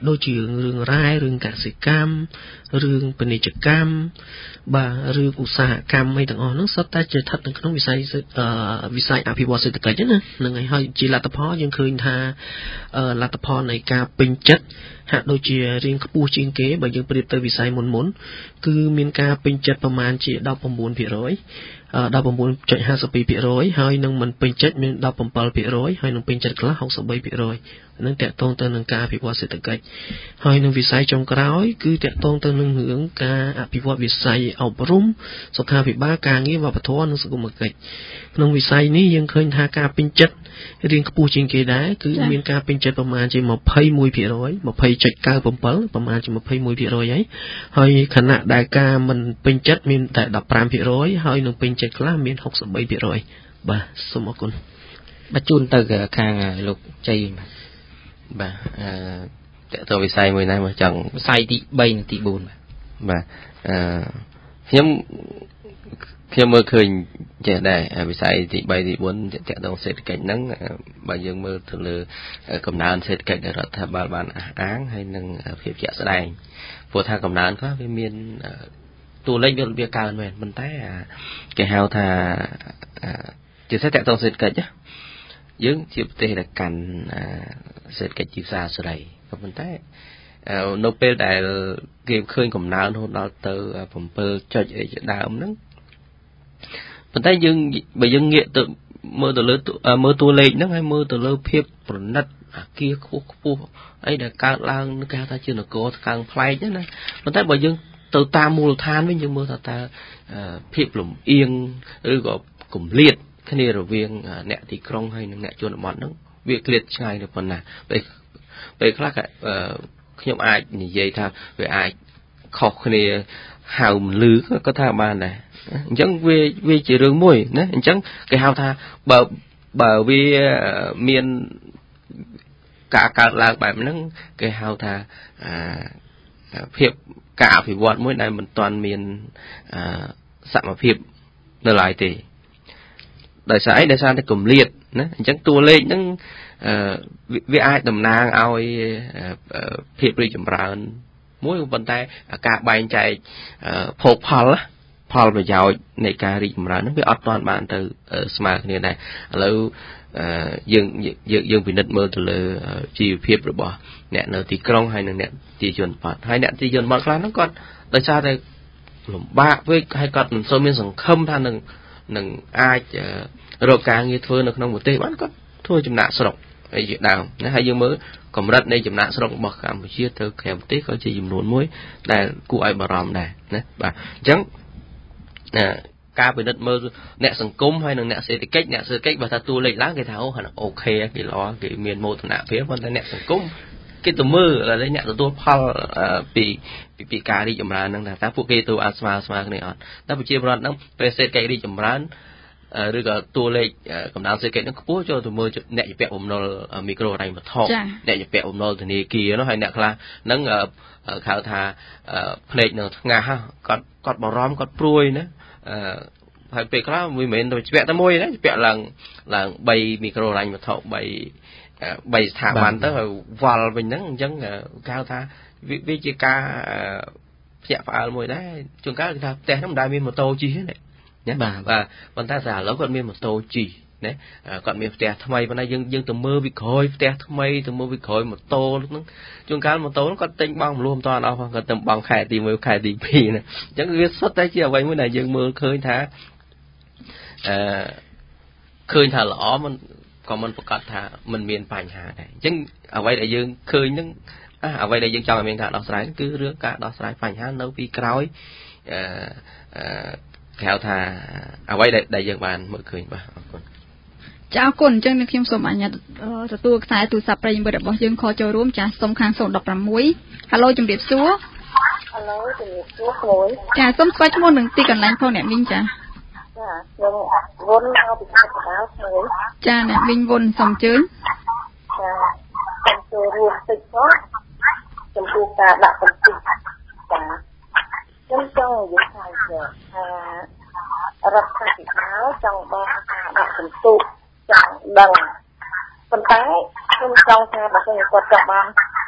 ដូចជារឿងរ៉ែរឿងកសិកម្មរឿងពាណិជ្ជកម្មបាទរឿងឧស្សាហកម្មអីទាំងអស់ហ្នឹងសុទ្ធតែជាស្ថិតនៅក្នុងវិស័យវិស័យអភិវឌ្ឍសេដ្ឋកិច្ចណាហ្នឹងហើយហើយជាលទ្ធផលយើងឃើញថាលទ្ធផលនៃការពេញចិត្តហាក់ដូចជារៀងខ្ពស់ជាងគេបើយើងប្រៀបទៅវិស័យមុនមុនគឺមានការពេញចិត្តប្រមាណជា ដប់ប្រាំបួនភាគរយ ដប់ប្រាំបួនចុចហាសិបពីរភាគរយ ហើយនឹងមិនពេញចិត្តមាន ដប់ប្រាំbảyភាគរយ ហើយនឹងពេញចិត្តខ្លះ ហុកសិបបីភាគរយ នឹងតាក់ទងទៅនឹងការអភិវឌ្ឍសេដ្ឋកិច្ចហើយនឹងវិស័យចុងក្រោយគឺតាក់ទងទៅនឹងរឿងការអភិវឌ្ឍវិស័យអប់រំសុខាភិបាលការងារវប្បធម៌និងសង្គមគិច្ចក្នុងវិស័យនេះយើងឃើញថាការពេញចិត្តរៀងខ្ពស់ជាងគេដែរគឺមានការពេញចិត្តប្រមាណជា ២១ភាគរយ ២០ចុច៩៧ ប្រមាណជា ២១ភាគរយ ហើយហើយខណៈដែលការមិនពេញចិត្តមានតែ ដប់ប្រាំភាគរយ ហើយនឹងពេញចិត្តខ្លះមាន ហុកសិបបីភាគរយ បាទសូមអរគុណបាទជូនទៅខាងលោកជ័យបាទបាទអឺតើតើវិស័យមួយណាមកចង់វិស័យទីបីនិងទីបួនបាទបាទអឺខ្ញុំខ្ញុំមើលឃើញចេះដែរវិស័យទីបីទីបួនតកតងសេដ្ឋកិច្ចហ្នឹងបើយើងមើលទៅលើកំណើនសេដ្ឋកិច្ចរដ្ឋាភិបាលបានអះអាងហើយនឹងភាពជាក់ស្ដែងព្រោះថាកំណើនខ្លះវាមានតួលេខវាកើនមែនប៉ុន្តែគេហៅថាជាសេដ្ឋកិច្ចតកតងសេដ្ឋកិច្ចយើងជាប្រទេសដែលកាន់សេដ្ឋកិច្ចជាផ្សារសេរីក៏ប៉ុន្តែនៅពេលដែលគេឃើញកំណើនរហូតដល់ទៅ7ចុចអីជាដើមហ្នឹងប៉ុន្តែយើងបើយើងងាកទៅមើលទៅលើមើលតួលេខហ្នឹងហើយមើលទៅលើភាពប្រណិតអាគារខ្ពស់ខ្ពស់អីដែលកើតឡើងគេហៅថាជានគរថ្កើងប្លែកហ្នឹងណាប៉ុន្តែបើយើងទៅតាមមូលដ្ឋានវិញយើងមើលថាតើភាពលំអៀងឬក៏គម្លាតគ្នារវាងអ្នកទីក្រុងហើយនិងអ្នកជនបទហ្នឹងវាឃ្លាតឆ្ងាយទៅប៉ុណ្ណាពេលពេលខ្លះខ្ញុំអាចនិយាយថាវាអាចខុសគ្នាហៅមលឺក៏ថាបានដែរអញ្ចឹងវាវាជារឿងមួយណាអញ្ចឹងគេហៅថាបើបើវាមានការកើតឡើងបែបហ្នឹងគេហៅថាភាពការអភិវឌ្ឍមួយដែលមិនទាន់មានសមភាពនៅឡើយទេដោយសារអីដោយសារតែគម្លាតណាអញ្ចឹងតួលេខហ្នឹងវាអាចតំណាងឲ្យភាពរីកចម្រើនមួយប៉ុន្តែការបែងចែកភោគផលផលប្រយោជន៍នៃការរីកចម្រើនហ្នឹងវាអត់ទាន់បានទៅស្មើគ្នាដែរឥឡូវយើងយើងយើងពិនិត្យមើលទៅលើជីវភាពរបស់អ្នកនៅទីក្រុងហើយនិងអ្នកទីជនបទហើយអ្នកទីជនបទខ្លះហ្នឹងគាត់ដោយសារតែលំបាកពេកហើយគាត់មិនសូវមានសង្ឃឹមថានឹងនឹងអាចរកការងារធ្វើនៅក្នុងប្រទេសបានគាត់ធ្វើចំណាក់ស្រុកអីជាដើមណាហើយយើងមើលកម្រិតនៃចំណាក់ស្រុករបស់កម្ពុជាទៅក្រៅប្រទេសក៏ជាចំនួនមួយដែលគួរឲ្យបារម្ភដែរណាបាទអញ្ចឹងការពិនិត្យមើលអ្នកសង្គមហើយនិងអ្នកសេដ្ឋកិច្ចអ្នកសេដ្ឋកិច្ចបើថាតួលេខឡើងគេថាអូអូខេគេល្អគេមានមោទនភាពប៉ុន្តែអ្នកសង្គមគេទៅមើលឥឡូវអ្នកទទួលផលពីពីការរីកចម្រើនហ្នឹងថាតើពួកគេទៅអាចស្មើស្មើគ្នាអត់តែប្រជាពលរដ្ឋហ្នឹងពេលសេដ្ឋកិច្ចរីកចម្រើនឬក៏តួលេខកម្ដៅសេដ្ឋកិច្ចហ្នឹងខ្ពស់ចូលទៅមើលអ្នកជាពាក់បំណុលមីក្រូហិរញ្ញវត្ថុអ្នកជាពាក់បំណុលធនាគារនោះហើយអ្នកខ្លះហ្នឹងហៅថាភ្នែកនឹងថ្ងាសគាត់គាត់បារម្ភគាត់ព្រួយណាហើយពេលខ្លះវាមិនមែនទៅជាពាក់តែមួយណាជាពាក់ឡើងឡើងបីមីក្រូហិរញ្ញវត្ថុបីបីស្ថាប័នទៅហើយវល់វិញហ្នឹងអញ្ចឹងគេហៅថាវាជាការភ្ញាក់ផ្អើលមួយដែរជួនកាលគេថាផ្ទះហ្នឹងមិនដែលមានម៉ូតូជិះទេណាបាទបាទប៉ុន្តែស្អាឥឡូវគាត់មានម៉ូតូជិះណាគាត់មានផ្ទះថ្មីប៉ុន្តែយើងយើងទៅមើលវិក្រោយផ្ទះថ្មីទៅមើលវិក្រោយម៉ូតូហ្នឹងជួនកាលម៉ូតូហ្នឹងគាត់ទិញបង់មលុះមិនតាន់អស់គាត់ទៅបង់ខែទីមួយខែទីពីរណាអញ្ចឹងវាសុទ្ធតែជាអ្វីមួយដែលយើងមើលឃើញថាអឺឃើញថាល្អមិនក៏មិនប្រកាសថាมันមានបញ្ហាដែរអញ្ចឹងអ្វីដែលយើងឃើញហ្នឹងអ្វីដែលយើងចង់ឲ្យមានការដោះស្រាយគឺរឿងការដោះស្រាយបញ្ហានៅពីក្រោយអឺគេហៅថាអ្វីដែលយើងបានមើលឃើញបាទអរគុណចាអរគុណអញ្ចឹងខ្ញុំសូមអនុញ្ញាតទទួលខ្សែទូរស័ព្ទប្រិយមិត្តរបស់យើងខលចូលរួមចាសូមខាងศูนย์ หนึ่ง หก ហៅឡូជំរាបសួរហៅឡូជំរាបសួរគ្រូចាសូមស្វែងឈ្មោះនឹងទីកន្លែងផងអ្នកមីងចាចាខ្ញុំវុនមកពីខេត្តកណ្ដាលគ្រូចាអ្នកមីងវុនសូមអញ្ជើញចាសូមចូលរួមតិចផងចំពោះការដាក់បន្ទុកចាខ្ញុំចង់និយាយថាថារដ្ឋាភិបាលចង់បោះការដាក់បន្ទុកចង់ដឹងប៉ុន្តែខ្ញុំចង់ថាបើសិនគាត់ចង់បាន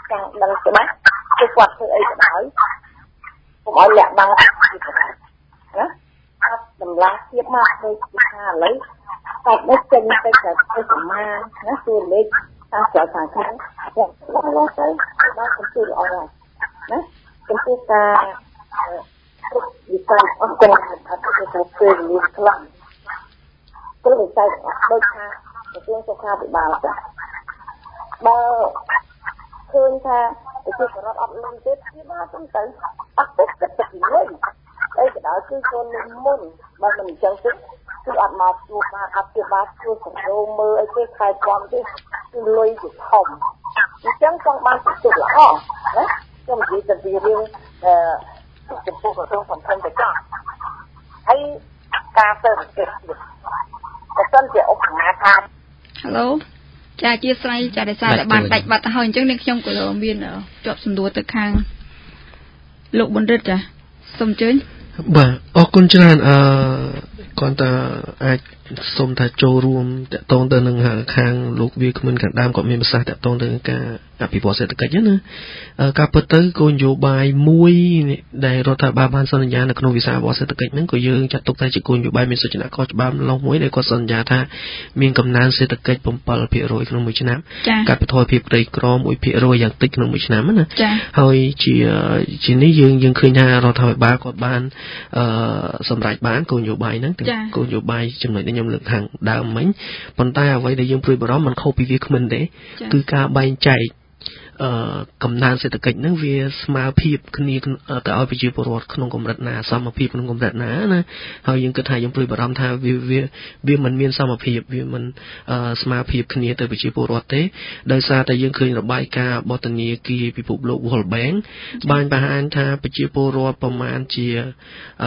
ចង់ដឹងច្បាស់គឺគាត់ធ្វើអីក៏ដោយកុំឲ្យលាក់បាំងពីគាត់ណាអត់តម្លាភាពមកដូចថាឥឡូវតែដឹកចេញទៅក្រៅទៅប្រមាណណាគឺលេខតាមស្រាវខាងខាងដល់ដល់ទៅដល់ទៅគឺល្អណាស់ណាចំពោះការវិស័យអស់ទាំងថាទៅទៅពេលនេះខ្លាំងគឺវិស័យដូចថាក្រសួងសុខាភិបាលចាបើឃើញថាប្រជាពលរដ្ឋអត់លំទេពីបាទទៅអត់ទៅគិតទៅវិញអីក៏ដោយគឺខ្លួនមុនបើមិនអញ្ចឹងទេគឺអត់មកជួបបានអត់ជួបបានជួបសម្រួលមើលអីទេខ្សែចំទេគឺលុយទៅធំអញ្ចឹងចង់បានពិតល្អណាខ្ញុំនិយាយទៅពីរឿងអឺចំពោះក្រសួងសង្គមទៅចាស់ហើយការទៅប្រទេសទៀតបើសិនជាឧបមាថា Hello ចាអធិស្ឋានចាដោយសារតែបានដាច់បាត់ទៅហើយអញ្ចឹងនាងខ្ញុំក៏មានជាប់សំដួលទៅខាងលោកបណ្ឌិតចាសូមអញ្ជើញបាទអរគុណច្រើនអឺគាត់ថាអាចសូមថាចូលរួមតកតងទៅនឹងខាងលោកវាគ្មិនកណ្ដាលគាត់មានប្រសាសន៍តកតងទៅនឹងការអភិវឌ្ឍសេដ្ឋកិច្ចណាការពិតទៅគោលនយោបាយមួយដែលរដ្ឋាភិបាលបានសន្យានៅក្នុងវិស័យអភិវឌ្ឍសេដ្ឋកិច្ចហ្នឹងក៏យើងចាត់ទុកថាជាគោលនយោបាយមានសុចនាករច្បាប់ឡោះមួយដែលគាត់សន្យាថាមានកំណើនសេដ្ឋកិច្ច seven percent ក្នុងមួយឆ្នាំកាត់បន្ថយភាពក្រីក្រ one percent យ៉ាងតិចក្នុងមួយឆ្នាំណាហើយជាជានេះយើងយើងឃើញថារដ្ឋាភិបាលគាត់បានអឺសម្រេចបានគោលនយោបាយហ្នឹងគោលនយោបាយចំណុចនេះខ្ញុំលើកខាងដើមមិញប៉ុន្តែអ្វីដែលយើងព្រួយបារម្ភមិនខុសពីវាគ្មិនទេគឺការបែងចែកអឺកំណើនសេដ្ឋកិច្ចហ្នឹងវាស្មើភាពគ្នាទៅឲ្យប្រជាពលរដ្ឋក្នុងកម្រិតណាសមភាពក្នុងកម្រិតណាណាហើយយើងគិតថាយើងព្រួយបារម្ភថាវាវាវាមិនមានសមភាពវាមិនអឺស្មើភាពគ្នាទៅប្រជាពលរដ្ឋទេដោយសារតែយើងឃើញរបាយការណ៍បទនាគារពិភពលោក World Bank បានបង្ហាញថាប្រជាពលរដ្ឋប្រមាណជាអឺ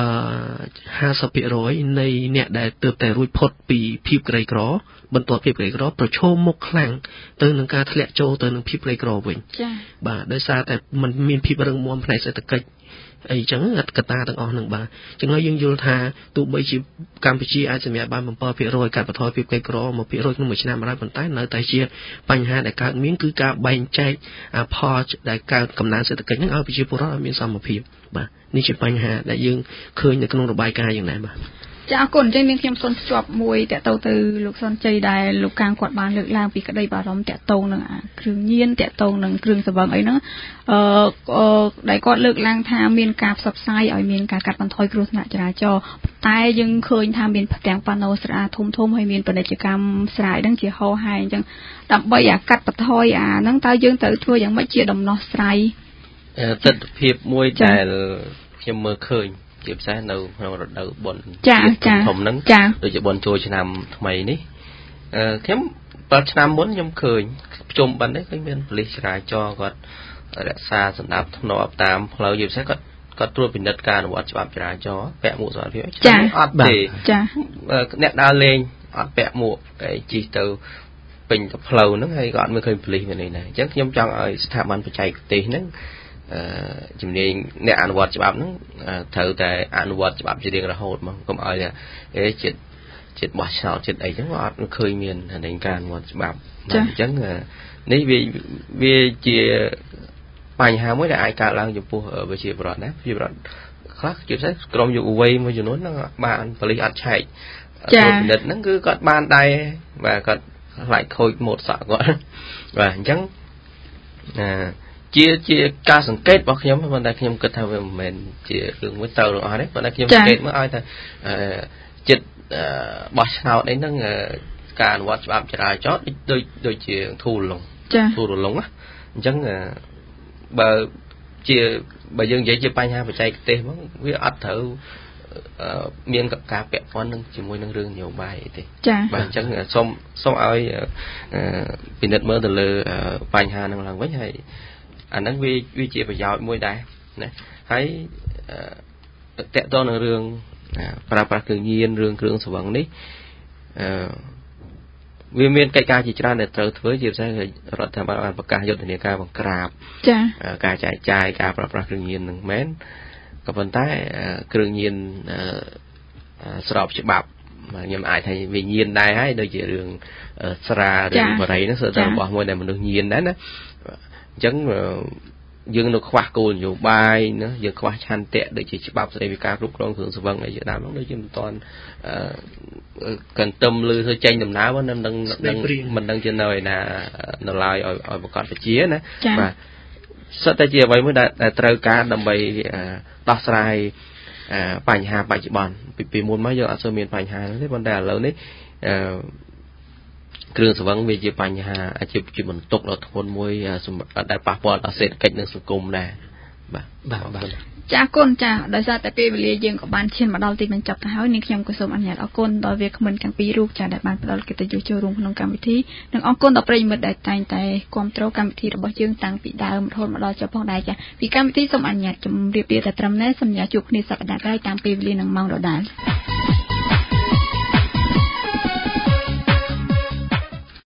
fifty percent នៃអ្នកដែលទើបតែរួចផុតពីភាពក្រីក្របន្ទាប់ភាពក្រីក្រប្រឈមមុខខ្លាំងទៅនឹងការធ្លាក់ចូលទៅនឹងភាពក្រីក្រវិញចា៎បាទដោយសារតែมันមានភាពរឹងមាំផ្នែកសេដ្ឋកិច្ចអីចឹងកត្តាទាំងអស់ហ្នឹងបាទចឹងហើយយើងយល់ថាទោះបីជាកម្ពុជាអាចសម្រេចបានseven percent កាត់បន្ថយភាពក្រីក្រ one percent ក្នុងមួយឆ្នាំបានប៉ុន្តែនៅតែជាបញ្ហាដែលកើតមានគឺការបែងចែកផលដែលកើតកំណើនសេដ្ឋកិច្ចហ្នឹងឲ្យប្រជាពលរដ្ឋឲ្យមានសមភាពបាទនេះជាបញ្ហាដែលយើងឃើញនៅក្នុងរបាយការណ៍យ៉ាងណាបាទចាអរគុណអញ្ចឹងនាងខ្ញុំសូមភ្ជាប់មួយតទៅទៅលោកសុនជ័យដែលលោកកាងគាត់បានលើកឡើងពីក្តីបារម្ភតកតងនឹងគ្រឿងញៀនតកតងនឹងគ្រឿងសង្វឹងអីហ្នឹងអឺដែលគាត់លើកឡើងថាមានការផ្សព្វផ្សាយឲ្យមានការកាត់បន្ថយគ្រោះថ្នាក់ចរាចរណ៍តែយើងឃើញថាមានផ្ទាំងប៉ាណូស្រាធំធំហើយមានពាណិជ្ជកម្មស្រាយហ្នឹងជាហោហែអញ្ចឹងដើម្បីអាកាត់បន្ថយអាហ្នឹងតើយើងត្រូវធ្វើយ៉ាងម៉េចជាដំណោះស្រាយទិដ្ឋភាពមួយដែលខ្ញុំមើលឃើញជាពិសេសនៅក្នុងរដូវបុណ្យចាចាធំហ្នឹងដូចជាបុណ្យចូលឆ្នាំថ្មីនេះអឺខ្ញុំបើឆ្នាំមុនខ្ញុំឃើញភ្ជុំបិណ្ឌនេះឃើញមានប៉ូលីសចរាចរណ៍គាត់រក្សាសណ្ដាប់ធ្នាប់តាមផ្លូវជាពិសេសគាត់គាត់ត្រួតពិនិត្យការអនុវត្តច្បាប់ចរាចរណ៍ពាក់មួកសុវត្ថិភាពចាអត់ទេចាអ្នកដើរលេងអត់ពាក់មួកតែជិះទៅពេញទៅផ្លូវហ្នឹងហើយក៏អត់មើលឃើញប៉ូលីសមាននេះដែរអញ្ចឹងខ្ញុំចង់ឲ្យស្ថាប័នបច្ចេកទេសហ្នឹងអឺជំនាញអ្នកអនុវត្តច្បាប់ហ្នឹងត្រូវតែអនុវត្តច្បាប់ជារៀងរហូតមកកុំឲ្យអេចិត្តចិត្តបោះឆ្នោតចិត្តអីចឹងអត់ឃើញមាននៃការអនុវត្តច្បាប់អញ្ចឹងនេះវាវាជាបញ្ហាមួយដែលអាចកើតឡើងចំពោះប្រជាពលរដ្ឋណាប្រជាពលរដ្ឋខ្លះជាពិសេសក្រុមយុវវ័យមួយចំនួនហ្នឹងបានប៉ូលីសអត់ឆែកចូលពិនិត្យហ្នឹងគឺគាត់បានដែរបាទគាត់ខ្លាចខូចម៉ូតសក់គាត់បាទអញ្ចឹងអឺជាជាការសង្កេតរបស់ខ្ញុំប៉ុន្តែខ្ញុំគិតថាវាមិនមែនជារឿងមួយត្រូវទាំងអស់ទេប៉ុន្តែខ្ញុំសង្កេតមើលឲ្យថាចិត្តបោះឆ្នោតអីហ្នឹងការអនុវត្តច្បាប់ចរាចរណ៍ដូចដូចជាធូរលងធូរលងណាអញ្ចឹងបើជាបើយើងនិយាយជាបញ្ហាបច្ចេកទេសមកវាអត់ត្រូវមានការពាក់ព័ន្ធនឹងជាមួយនឹងរឿងនយោបាយអីទេបាទអញ្ចឹងសូមសូមឲ្យពិនិត្យមើលទៅលើបញ្ហាហ្នឹងឡើងវិញហើយអាហ្នឹងវាវាជាប្រយោជន៍មួយដែរណាហើយតកតនឹងរឿងប្រើប្រាស់គ្រឿងញៀនរឿងគ្រឿងស្រវឹងនេះអឺវាមានកិច្ចការជាច្រើនដែលត្រូវធ្វើជាពិសេសរដ្ឋាភិបាលបានប្រកាសយុទ្ធនាការបង្ក្រាបចា៎ការចែកចាយការប្រើប្រាស់គ្រឿងញៀននឹងមែនក៏ប៉ុន្តែគ្រឿងញៀនស្របច្បាប់ខ្ញុំអាចថាវាញៀនដែរហើយដូចជារឿងស្រារឿងបរិយហ្នឹងគឺតែរបស់មួយដែលមនុស្សញៀនដែរណាអញ្ចឹងយើងនៅខ្វះគោលនយោបាយណាយើងខ្វះឆន្ទៈដូចជាច្បាប់ស្តីពីការគ្រប់គ្រងគ្រឿងសង្វឹងអីជាដើមហ្នឹងដូចជាមិនតាន់កន្ទឹមលឺទៅចេញដំណើរមិនដឹងមិនដឹងជានៅឯណានៅឡើយឲ្យឲ្យប្រកាសវិជាណាបាទសិតតែជាអ្វីមួយដែលត្រូវការដើម្បីដោះស្រាយបញ្ហាបច្ចុប្បន្នពីពីមុនមកយើងអត់សូវមានបញ្ហាទេប៉ុន្តែឥឡូវនេះគ្រឿងសង្វឹងវាជាបញ្ហាអាជីពជាបន្ទុកដ៏ធ្ងន់មួយដែលប៉ះពាល់ដល់សេដ្ឋកិច្ចនិងសង្គមដែរបាទបាទបាទចាអរគុណចាដោយសារតែពេលវេលាយើងក៏បានឈានមកដល់ទីបញ្ចប់ទៅហើយនាងខ្ញុំក៏សូមអនុញ្ញាតអរគុណដល់វាគ្មិនទាំងពីររូបចាដែលបានផ្ដល់កិត្តិយសចូលរួមក្នុងកម្មវិធីនិងអរគុណដល់ប្រិយមិត្តដែលតែងតែគ្រប់គ្រងកម្មវិធីរបស់យើងតាំងពីដើមរហូតមកដល់ចប់ផងដែរចាពីកម្មវិធីសូមអនុញ្ញាតជម្រាបលាតែត្រឹមនេះសន្យាជួបគ្នាសប្តាហ៍ក្រោយតាមពេលវេលានិងម៉ោងដដែល